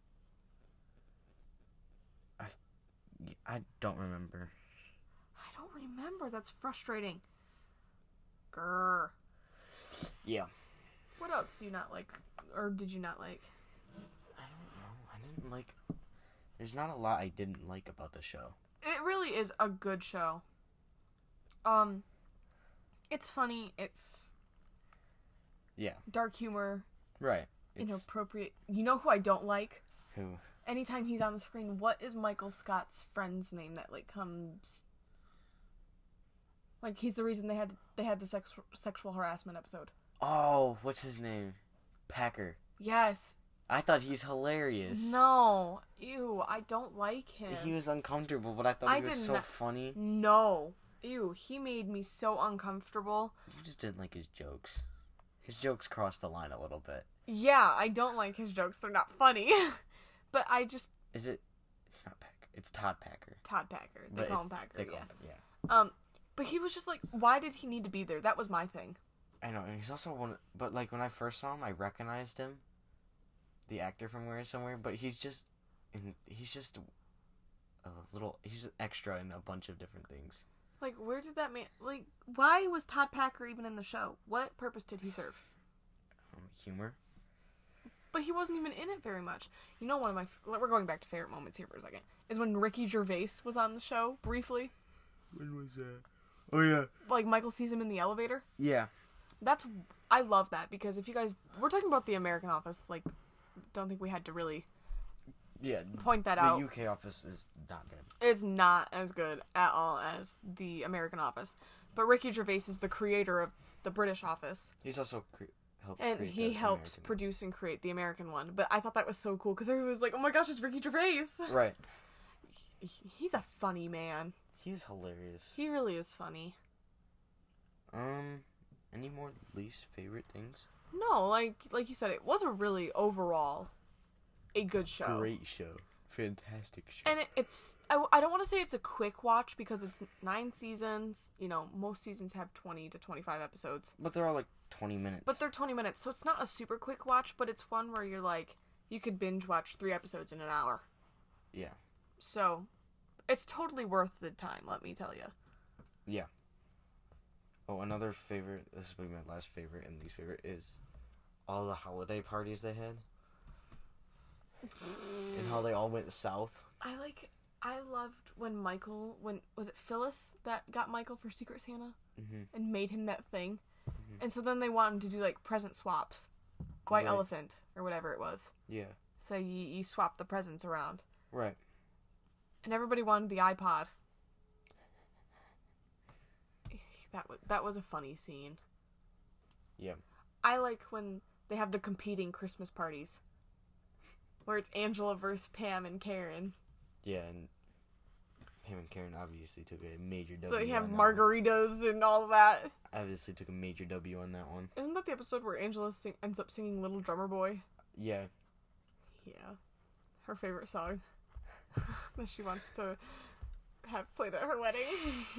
S2: I, I don't remember.
S1: I don't remember. That's frustrating. Grr.
S2: Yeah.
S1: What else do you not like? Or did you not like?
S2: I don't know. I didn't like... There's not a lot I didn't like about the show.
S1: It really is a good show. Um, it's funny. It's...
S2: Yeah.
S1: Dark humor.
S2: Right. It's...
S1: Inappropriate. You know who I don't like?
S2: Who?
S1: Anytime he's on the screen, what is Michael Scott's friend's name that, like, comes... Like, he's the reason they had they had the sex, sexual harassment episode.
S2: Oh, what's his name? Packer.
S1: Yes.
S2: I thought he's hilarious.
S1: No. Ew, I don't like him.
S2: He was uncomfortable, but I thought
S1: I
S2: he was
S1: did
S2: so
S1: not...
S2: funny.
S1: No. Ew, he made me so uncomfortable.
S2: You just didn't like his jokes. His jokes crossed the line a little bit.
S1: Yeah, I don't like his jokes. They're not funny. But I just...
S2: Is it... It's not Packer. It's Todd Packer.
S1: Todd Packer. They
S2: But
S1: call
S2: it's-
S1: him Packer,
S2: They call
S1: yeah.
S2: him, yeah.
S1: Um, but he was just like, why did he need to be there? That was my thing.
S2: I know, and he's also one... But, like, when I first saw him, I recognized him. The actor from Where Somewhere. But he's just... And he's just... A little... He's an extra in a bunch of different things.
S1: Like, where did that man... Like, why was Todd Packer even in the show? What purpose did he serve?
S2: Um, humor.
S1: But he wasn't even in it very much. You know, one of my... We're going back to favorite moments here for a second. Is when Ricky Gervais was on the show, briefly.
S2: When was that? Oh, yeah.
S1: Like, Michael sees him in the elevator.
S2: Yeah.
S1: That's... I love that, because if you guys... We're talking about the American Office. Like, don't think we had to really...
S2: Yeah.
S1: Point that
S2: the
S1: out.
S2: The U K office is not good.
S1: It's not as good at all as the American Office. But Ricky Gervais is the creator of the British Office.
S2: He's also... Cre- helped
S1: And
S2: create
S1: he
S2: the
S1: helps
S2: American
S1: produce and create the American one. But I thought that was so cool, because everyone was like, oh my gosh, it's Ricky Gervais!
S2: one. Right.
S1: He's a funny man.
S2: He's hilarious.
S1: He really is funny.
S2: Um, any more least favorite things?
S1: No, like like you said, it was a really overall a good show.
S2: Great show. Fantastic show.
S1: And it, it's I, I don't want to say it's a quick watch because it's nine seasons. You know, most seasons have twenty to twenty-five episodes.
S2: But they're all like twenty minutes.
S1: But they're twenty minutes, so it's not a super quick watch, but it's one where you're like, you could binge watch three episodes in an hour.
S2: Yeah.
S1: So, it's totally worth the time, let me tell you.
S2: Yeah. Oh, another favorite, this will be my last favorite and least favorite, is all the holiday parties they had. And how they all went south.
S1: I like, I loved when Michael, when, was it Phyllis that got Michael for Secret Santa?
S2: Mm-hmm.
S1: And made him that thing?
S2: Mm-hmm.
S1: And so then they wanted to do, like, present swaps. White
S2: Right.
S1: elephant, or whatever it was.
S2: Yeah.
S1: So you, you swap the presents around.
S2: Right.
S1: And everybody wanted the iPod. That was, that was a funny scene.
S2: Yeah.
S1: I like when they have the competing Christmas parties. Where it's Angela versus Pam and Karen.
S2: Yeah, and Pam and Karen obviously took a major W.
S1: They have
S2: on that
S1: margaritas and all that.
S2: one. Obviously took a major W on that one.
S1: Isn't that the episode where Angela sing- ends up singing Little Drummer Boy?
S2: Yeah.
S1: Yeah. Her favorite song. That she wants to have played at her wedding.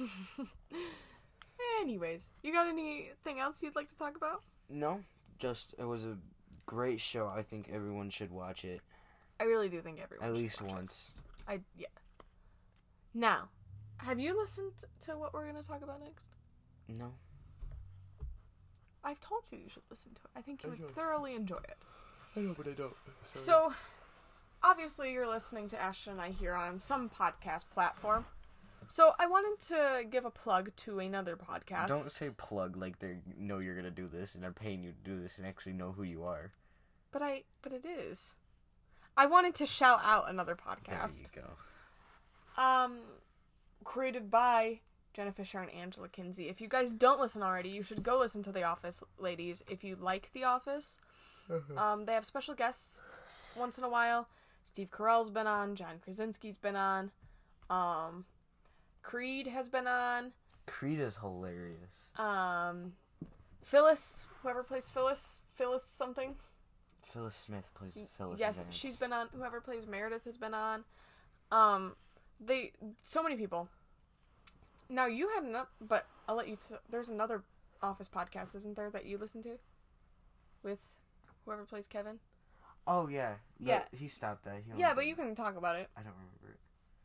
S1: Anyways, you got anything else you'd like to talk about?
S2: No, just it was a great show. I think everyone should watch it.
S1: I really do think everyone
S2: At
S1: should
S2: least
S1: watch it.
S2: once.
S1: I yeah. Now, have you listened to what we're going to talk about next?
S2: No.
S1: I've told you you should listen to it. I think you
S2: I
S1: would
S2: don't.
S1: thoroughly enjoy it.
S2: I know, but I don't. Sorry.
S1: So, obviously you're listening to Ashton and I here on some podcast platform. So, I wanted to give a plug to another podcast.
S2: Don't say plug like they know you're gonna do this and they're paying you to do this and actually know who you are.
S1: But I, but it is. I wanted to shout out another podcast.
S2: There you go.
S1: Um, created by Jenna Fisher and Angela Kinsey. If you guys don't listen already, you should go listen to The Office, ladies. If you like The Office, um, they have special guests once in a while. Steve Carell's been on. John Krasinski's been on. Um, Creed has been on.
S2: Creed is hilarious.
S1: Um, Phyllis, whoever plays Phyllis, Phyllis something.
S2: Phyllis Smith plays Phyllis.
S1: Yes,
S2: Vance.
S1: she's been on. Whoever plays Meredith has been on. Um, they so many people. Now you had enough, but I'll let you. T- there's another Office podcast, isn't there, that you listen to? With whoever plays Kevin.
S2: Oh, yeah. But
S1: Yeah.
S2: he stopped that. He
S1: Yeah, but you can talk about it.
S2: I don't remember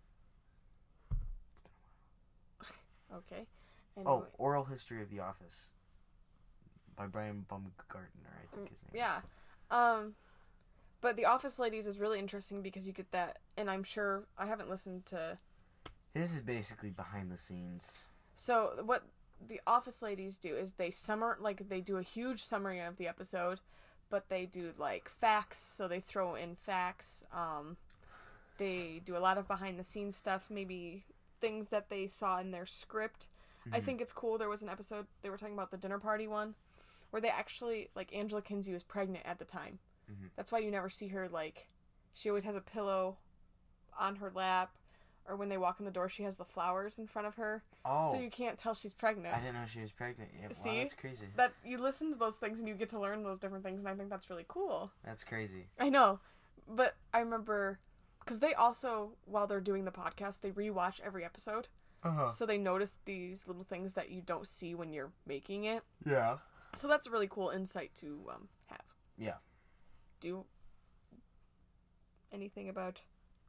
S2: it.
S1: Okay.
S2: Oh,
S1: Anyway.
S2: Oral History of the Office. By Brian Baumgartner, I think his name
S1: Yeah.
S2: is.
S1: Um, but The Office Ladies is really interesting because you get that, and I'm sure, I haven't listened to...
S2: This is basically behind the scenes.
S1: So, what The Office Ladies do is they summer, like, they do a huge summary of the episode, but they do, like, facts, so they throw in facts. Um, they do a lot of behind-the-scenes stuff, maybe things that they saw in their script. Mm-hmm. I think it's cool. There was an episode, they were talking about the dinner party one, where they actually, like, Angela Kinsey was pregnant at the time. Mm-hmm. That's why you never see her, like, she always has a pillow on her lap, or when they walk in the door, she has the flowers in front of her.
S2: Oh.
S1: So you can't tell she's pregnant.
S2: I didn't know she was pregnant. Yeah,
S1: see?
S2: Wow, that's crazy.
S1: That, you listen to those things and you get to learn those different things, and I think that's really cool.
S2: That's crazy.
S1: I know. But I remember, because they also, while they're doing the podcast, they rewatch every episode. Uh-huh. So they notice these little things that you don't see when you're making it.
S2: Yeah.
S1: So that's a really cool insight to um, have.
S2: Yeah.
S1: Do anything about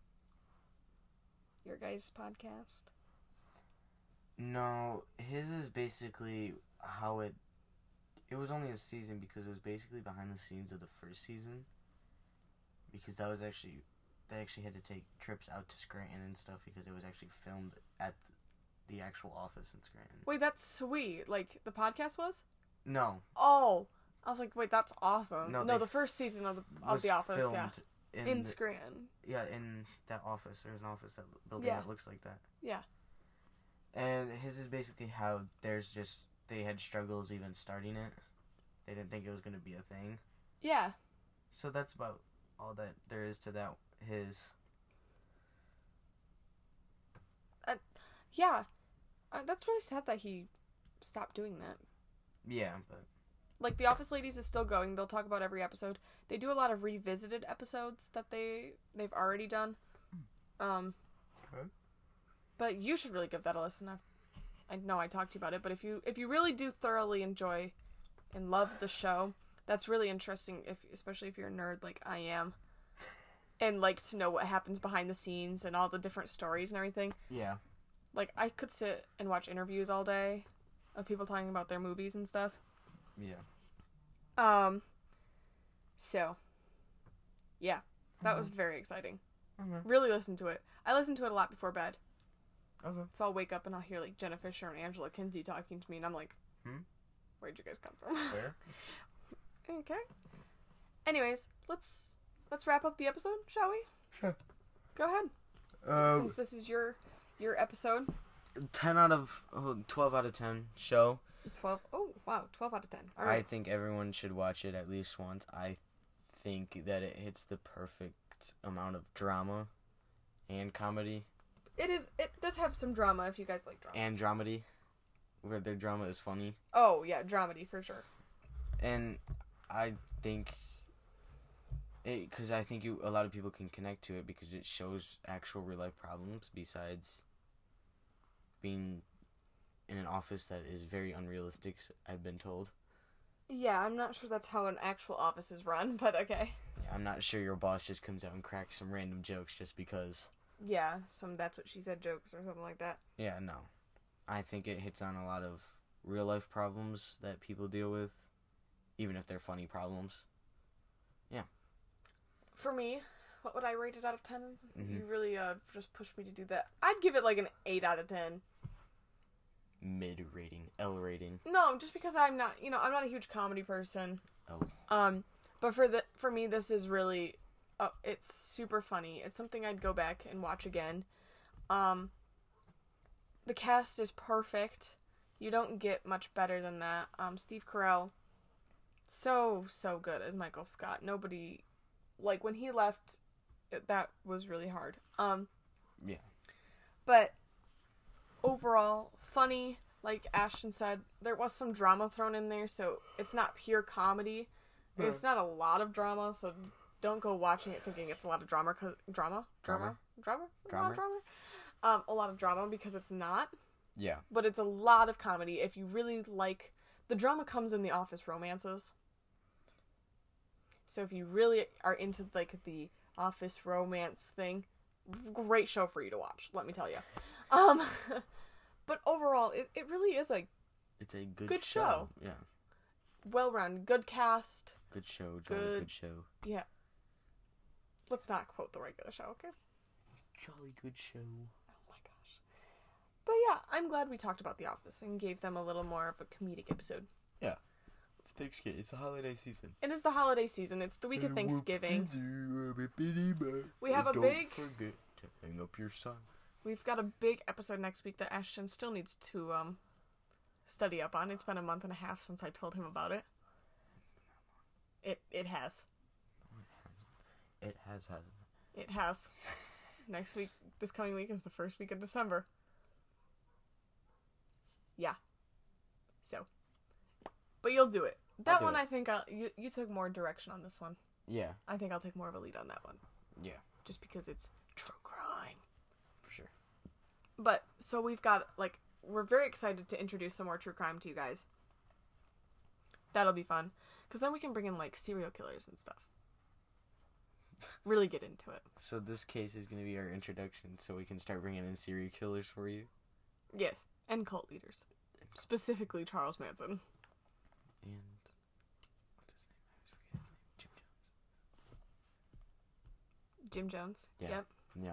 S1: your guys' podcast?
S2: No, his is basically how it... It was only a season because it was basically behind the scenes of the first season. Because that was actually... They actually had to take trips out to Scranton and stuff because it was actually filmed at the actual office in Scranton.
S1: Wait, that's sweet. Like, the podcast was?
S2: No.
S1: Oh, I was like, wait, that's awesome. No,
S2: No,
S1: the first season of the of the Office, yeah,
S2: in,
S1: in
S2: the,
S1: Scranton.
S2: Yeah, in that office. There's an office that building
S1: Yeah.
S2: that looks like that.
S1: Yeah.
S2: And his is basically how there's just they had struggles even starting it. They didn't think it was gonna be a thing.
S1: Yeah.
S2: So that's about all that there is to that. His.
S1: Uh, yeah, uh, that's really sad that he stopped doing that.
S2: Yeah, but
S1: like The Office Ladies is still going. They'll talk about every episode. They do a lot of revisited episodes that they they've already done. Um.
S2: Okay.
S1: But you should really give that a listen. I've, I know I talked to you about it, but if you if you really do thoroughly enjoy and love the show, that's really interesting. If especially if you're a nerd like I am, and like to know what happens behind the scenes and all the different stories and everything.
S2: Yeah.
S1: Like I could sit and watch interviews all day of people talking about their movies and stuff.
S2: Yeah.
S1: Um. So. Yeah, that
S2: Mm-hmm.
S1: was very exciting.
S2: Mm-hmm.
S1: Really listen to it. I listen to it a lot before bed.
S2: Okay.
S1: So I'll wake up and I'll hear like Jenna Fisher and Angela Kinsey talking to me, and I'm like,
S2: hmm?
S1: "Where'd you guys come from?"
S2: Where?
S1: Okay. Anyways, let's let's wrap up the episode, shall we?
S2: Sure.
S1: Go ahead.
S2: Um,
S1: Since this is your your episode.
S2: ten out of oh, twelve out of ten show.
S1: Twelve. Oh wow, twelve out of ten. All
S2: I
S1: right.
S2: think everyone should watch it at least once. I think that it hits the perfect amount of drama and comedy.
S1: It is. It does have some drama if you guys like drama.
S2: And dramedy, where their drama is funny.
S1: Oh yeah, dramedy for sure.
S2: And I think it, because I think you a lot of people can connect to it because it shows actual real life problems besides being in an office that is very unrealistic, I've been told.
S1: Yeah, I'm not sure that's how an actual office is run, but okay.
S2: Yeah, I'm not sure your boss just comes out and cracks some random jokes just because.
S1: Yeah, some that's what she said jokes or something like that.
S2: Yeah, no. I think it hits on a lot of real life problems that people deal with, even if they're funny problems. Yeah.
S1: For me, what would I rate it out of ten?
S2: Mm-hmm.
S1: You really uh just pushed me to do that. I'd give it like an eight out of ten.
S2: Mid rating, L rating.
S1: No, just because I'm not, you know, I'm not a huge comedy person.
S2: Oh.
S1: Um, but for the for me, this is really, uh, it's super funny. It's something I'd go back and watch again. Um, the cast is perfect. You don't get much better than that. Um, Steve Carell, so so good as Michael Scott. Nobody, like when he left, it, that was really hard. Um,
S2: yeah.
S1: But overall, funny. Like Ashton said, there was some drama thrown in there, so it's not pure comedy.
S2: Yeah.
S1: It's not a lot of drama, so don't go watching it thinking it's a lot of drama. Cause, drama? Drama? Drama? Drama? Drama? Um, a lot of drama because it's not.
S2: Yeah.
S1: But it's a lot of comedy. If you really like... The drama comes in the office romances. So if you really are into like the office romance thing, great show for you to watch, let me tell you. Um, but overall, it, it really is a
S2: It's a good,
S1: good
S2: show.
S1: show.
S2: Yeah.
S1: Well-rounded, good cast.
S2: Good show, jolly
S1: Good.
S2: good show.
S1: Yeah. Let's not quote the regular show, okay?
S2: Jolly good show.
S1: Oh my gosh. But yeah, I'm glad we talked about The Office and gave them a little more of a comedic episode.
S2: Yeah. It's Thanksgiving. It's the holiday season.
S1: It is the holiday season. It's the week of Thanksgiving. We have a
S2: Don't
S1: big...
S2: forget to hang up your sign.
S1: We've got a big episode next week that Ashton still needs to um study up on. It's been a month and a half since I told him about it. It it has.
S2: It has, hasn't it?
S1: It has. Next week, this coming week is the first week of December. Yeah. So. But you'll do it. That
S2: do
S1: one,
S2: it.
S1: I think, I'll, you, you took more direction on this one.
S2: Yeah.
S1: I think I'll take more of a lead on that one.
S2: Yeah.
S1: Just because it's true crime.
S2: For sure.
S1: But, so we've got, like, we're very excited to introduce some more true crime to you guys. That'll be fun. Because then we can bring in, like, serial killers and stuff. Really get into it.
S2: So this case is going to be our introduction so we can start bringing in serial killers for you.
S1: Yes. And cult leaders. Specifically Charles Manson.
S2: And what's his name? I always forget his name. Jim Jones.
S1: Jim Jones.
S2: Yeah.
S1: Yep.
S2: Yeah.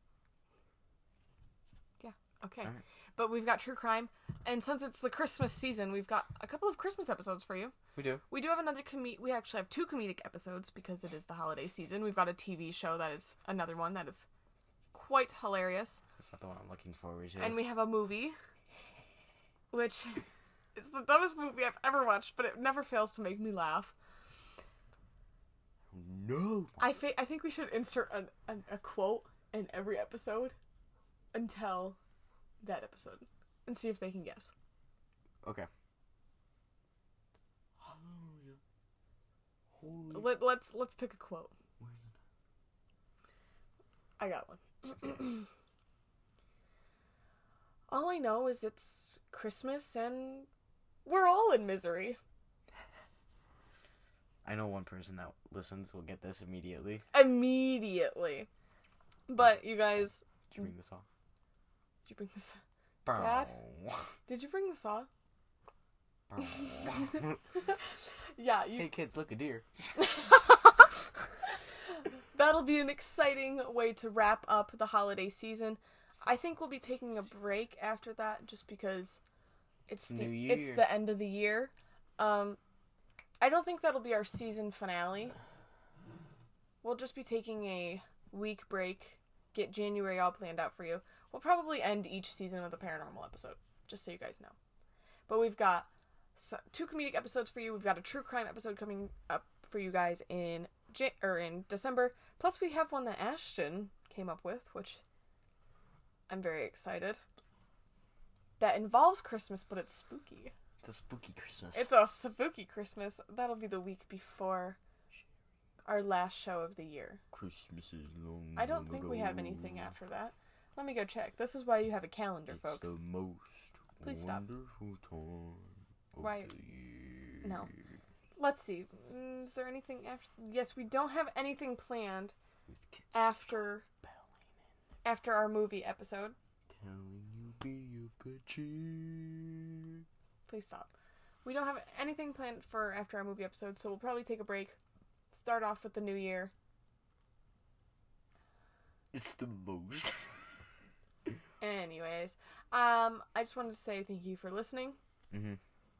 S1: Yeah. Okay.
S2: Right.
S1: But we've got true crime. And since it's the Christmas season, we've got a couple of Christmas episodes for you.
S2: We do.
S1: We do have another com- we actually have two comedic episodes because it is the holiday season. We've got a T V show that is another one that is quite hilarious.
S2: That's not the one I'm looking forward to.
S1: And we have a movie, which is the dumbest movie I've ever watched, but it never fails to make me laugh.
S2: No.
S1: I, fa- I think we should insert an, an, a quote in every episode until that episode and see if they can guess.
S2: Okay. Hallelujah. Holy.
S1: Let, let's let's pick a quote.
S2: Where's
S1: I got one. All I know is it's Christmas and we're all in misery.
S2: I know one person that listens will get this immediately.
S1: Immediately. But you guys...
S2: Did you bring this off?
S1: Did you bring this... Dad? Did you bring this off? Yeah, you...
S2: Hey kids, look, a deer.
S1: That'll be an exciting way to wrap up the holiday season. I think we'll be taking a break after that just because it's the,
S2: New Year.
S1: it's the end of the year. Um, I don't think that'll be our season finale. We'll just be taking a week break, get January all planned out for you. We'll probably end each season with a paranormal episode, just so you guys know. But we've got two comedic episodes for you. We've got a true crime episode coming up for you guys in Jan- or in December. Plus, we have one that Ashton came up with, which I'm very excited. That involves Christmas, but it's spooky.
S2: The spooky Christmas.
S1: It's a spooky Christmas. That'll be the week before our last show of the year.
S2: Christmas is long.
S1: I don't think
S2: ago.
S1: we have anything after that. Let me go check. This is why you have a calendar,
S2: It's
S1: folks.
S2: the most
S1: Please stop.
S2: wonderful time of
S1: Why-
S2: the year.
S1: No. Let's see. Mm, is there anything after? Yes, we don't have anything planned
S2: With kids
S1: after
S2: belling
S1: after our movie episode.
S2: and telling you be of good cheer.
S1: Please stop. We don't have anything planned for after our movie episode, so we'll probably take a break. Start off with the new year.
S2: It's the most.
S1: Anyways, um, I just wanted to say thank you for listening,
S2: Mm-hmm.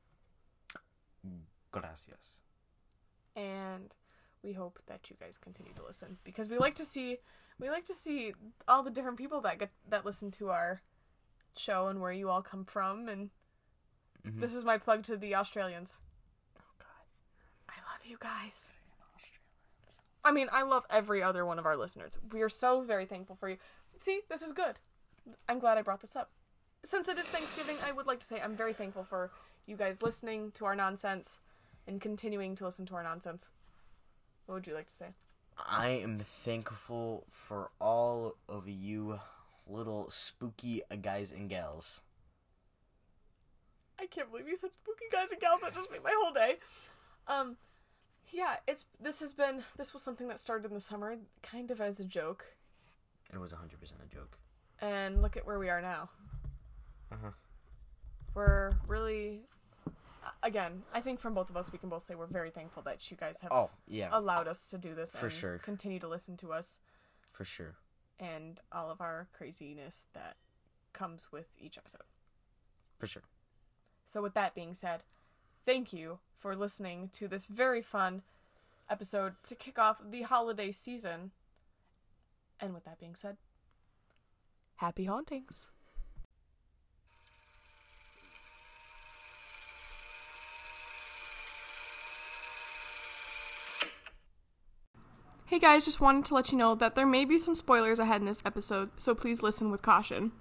S2: Gracias.
S1: and we hope that you guys continue to listen because we like to see we like to see all the different people that get that listen to our show and where you all come from. And
S2: Mm-hmm.
S1: this is my plug to the Australians. Oh God, I love you guys. I mean, I love every other one of our listeners. We are so very thankful for you. See, this is good. I'm glad I brought this up. Since it is Thanksgiving, I would like to say I'm very thankful for you guys listening to our nonsense and continuing to listen to our nonsense. What would you like to say?
S2: I am thankful for all of you little spooky guys and gals.
S1: I can't believe you said spooky guys and gals. That just made my whole day. Um, Yeah, it's this has been this was something that started in the summer, kind of as a joke.
S2: It was one hundred percent a joke.
S1: And look at where we are now.
S2: Uh-huh.
S1: We're really, again, I think from both of us, we can both say we're very thankful that you guys have
S2: oh, yeah.
S1: allowed us to do this
S2: For
S1: and
S2: sure.
S1: continue to listen to us.
S2: For sure.
S1: And all of our craziness that comes with each episode.
S2: For sure.
S1: So with that being said, thank you for listening to this very fun episode to kick off the holiday season. And with that being said, happy hauntings. Hey guys, just wanted to let you know that there may be some spoilers ahead in this episode, so please listen with caution.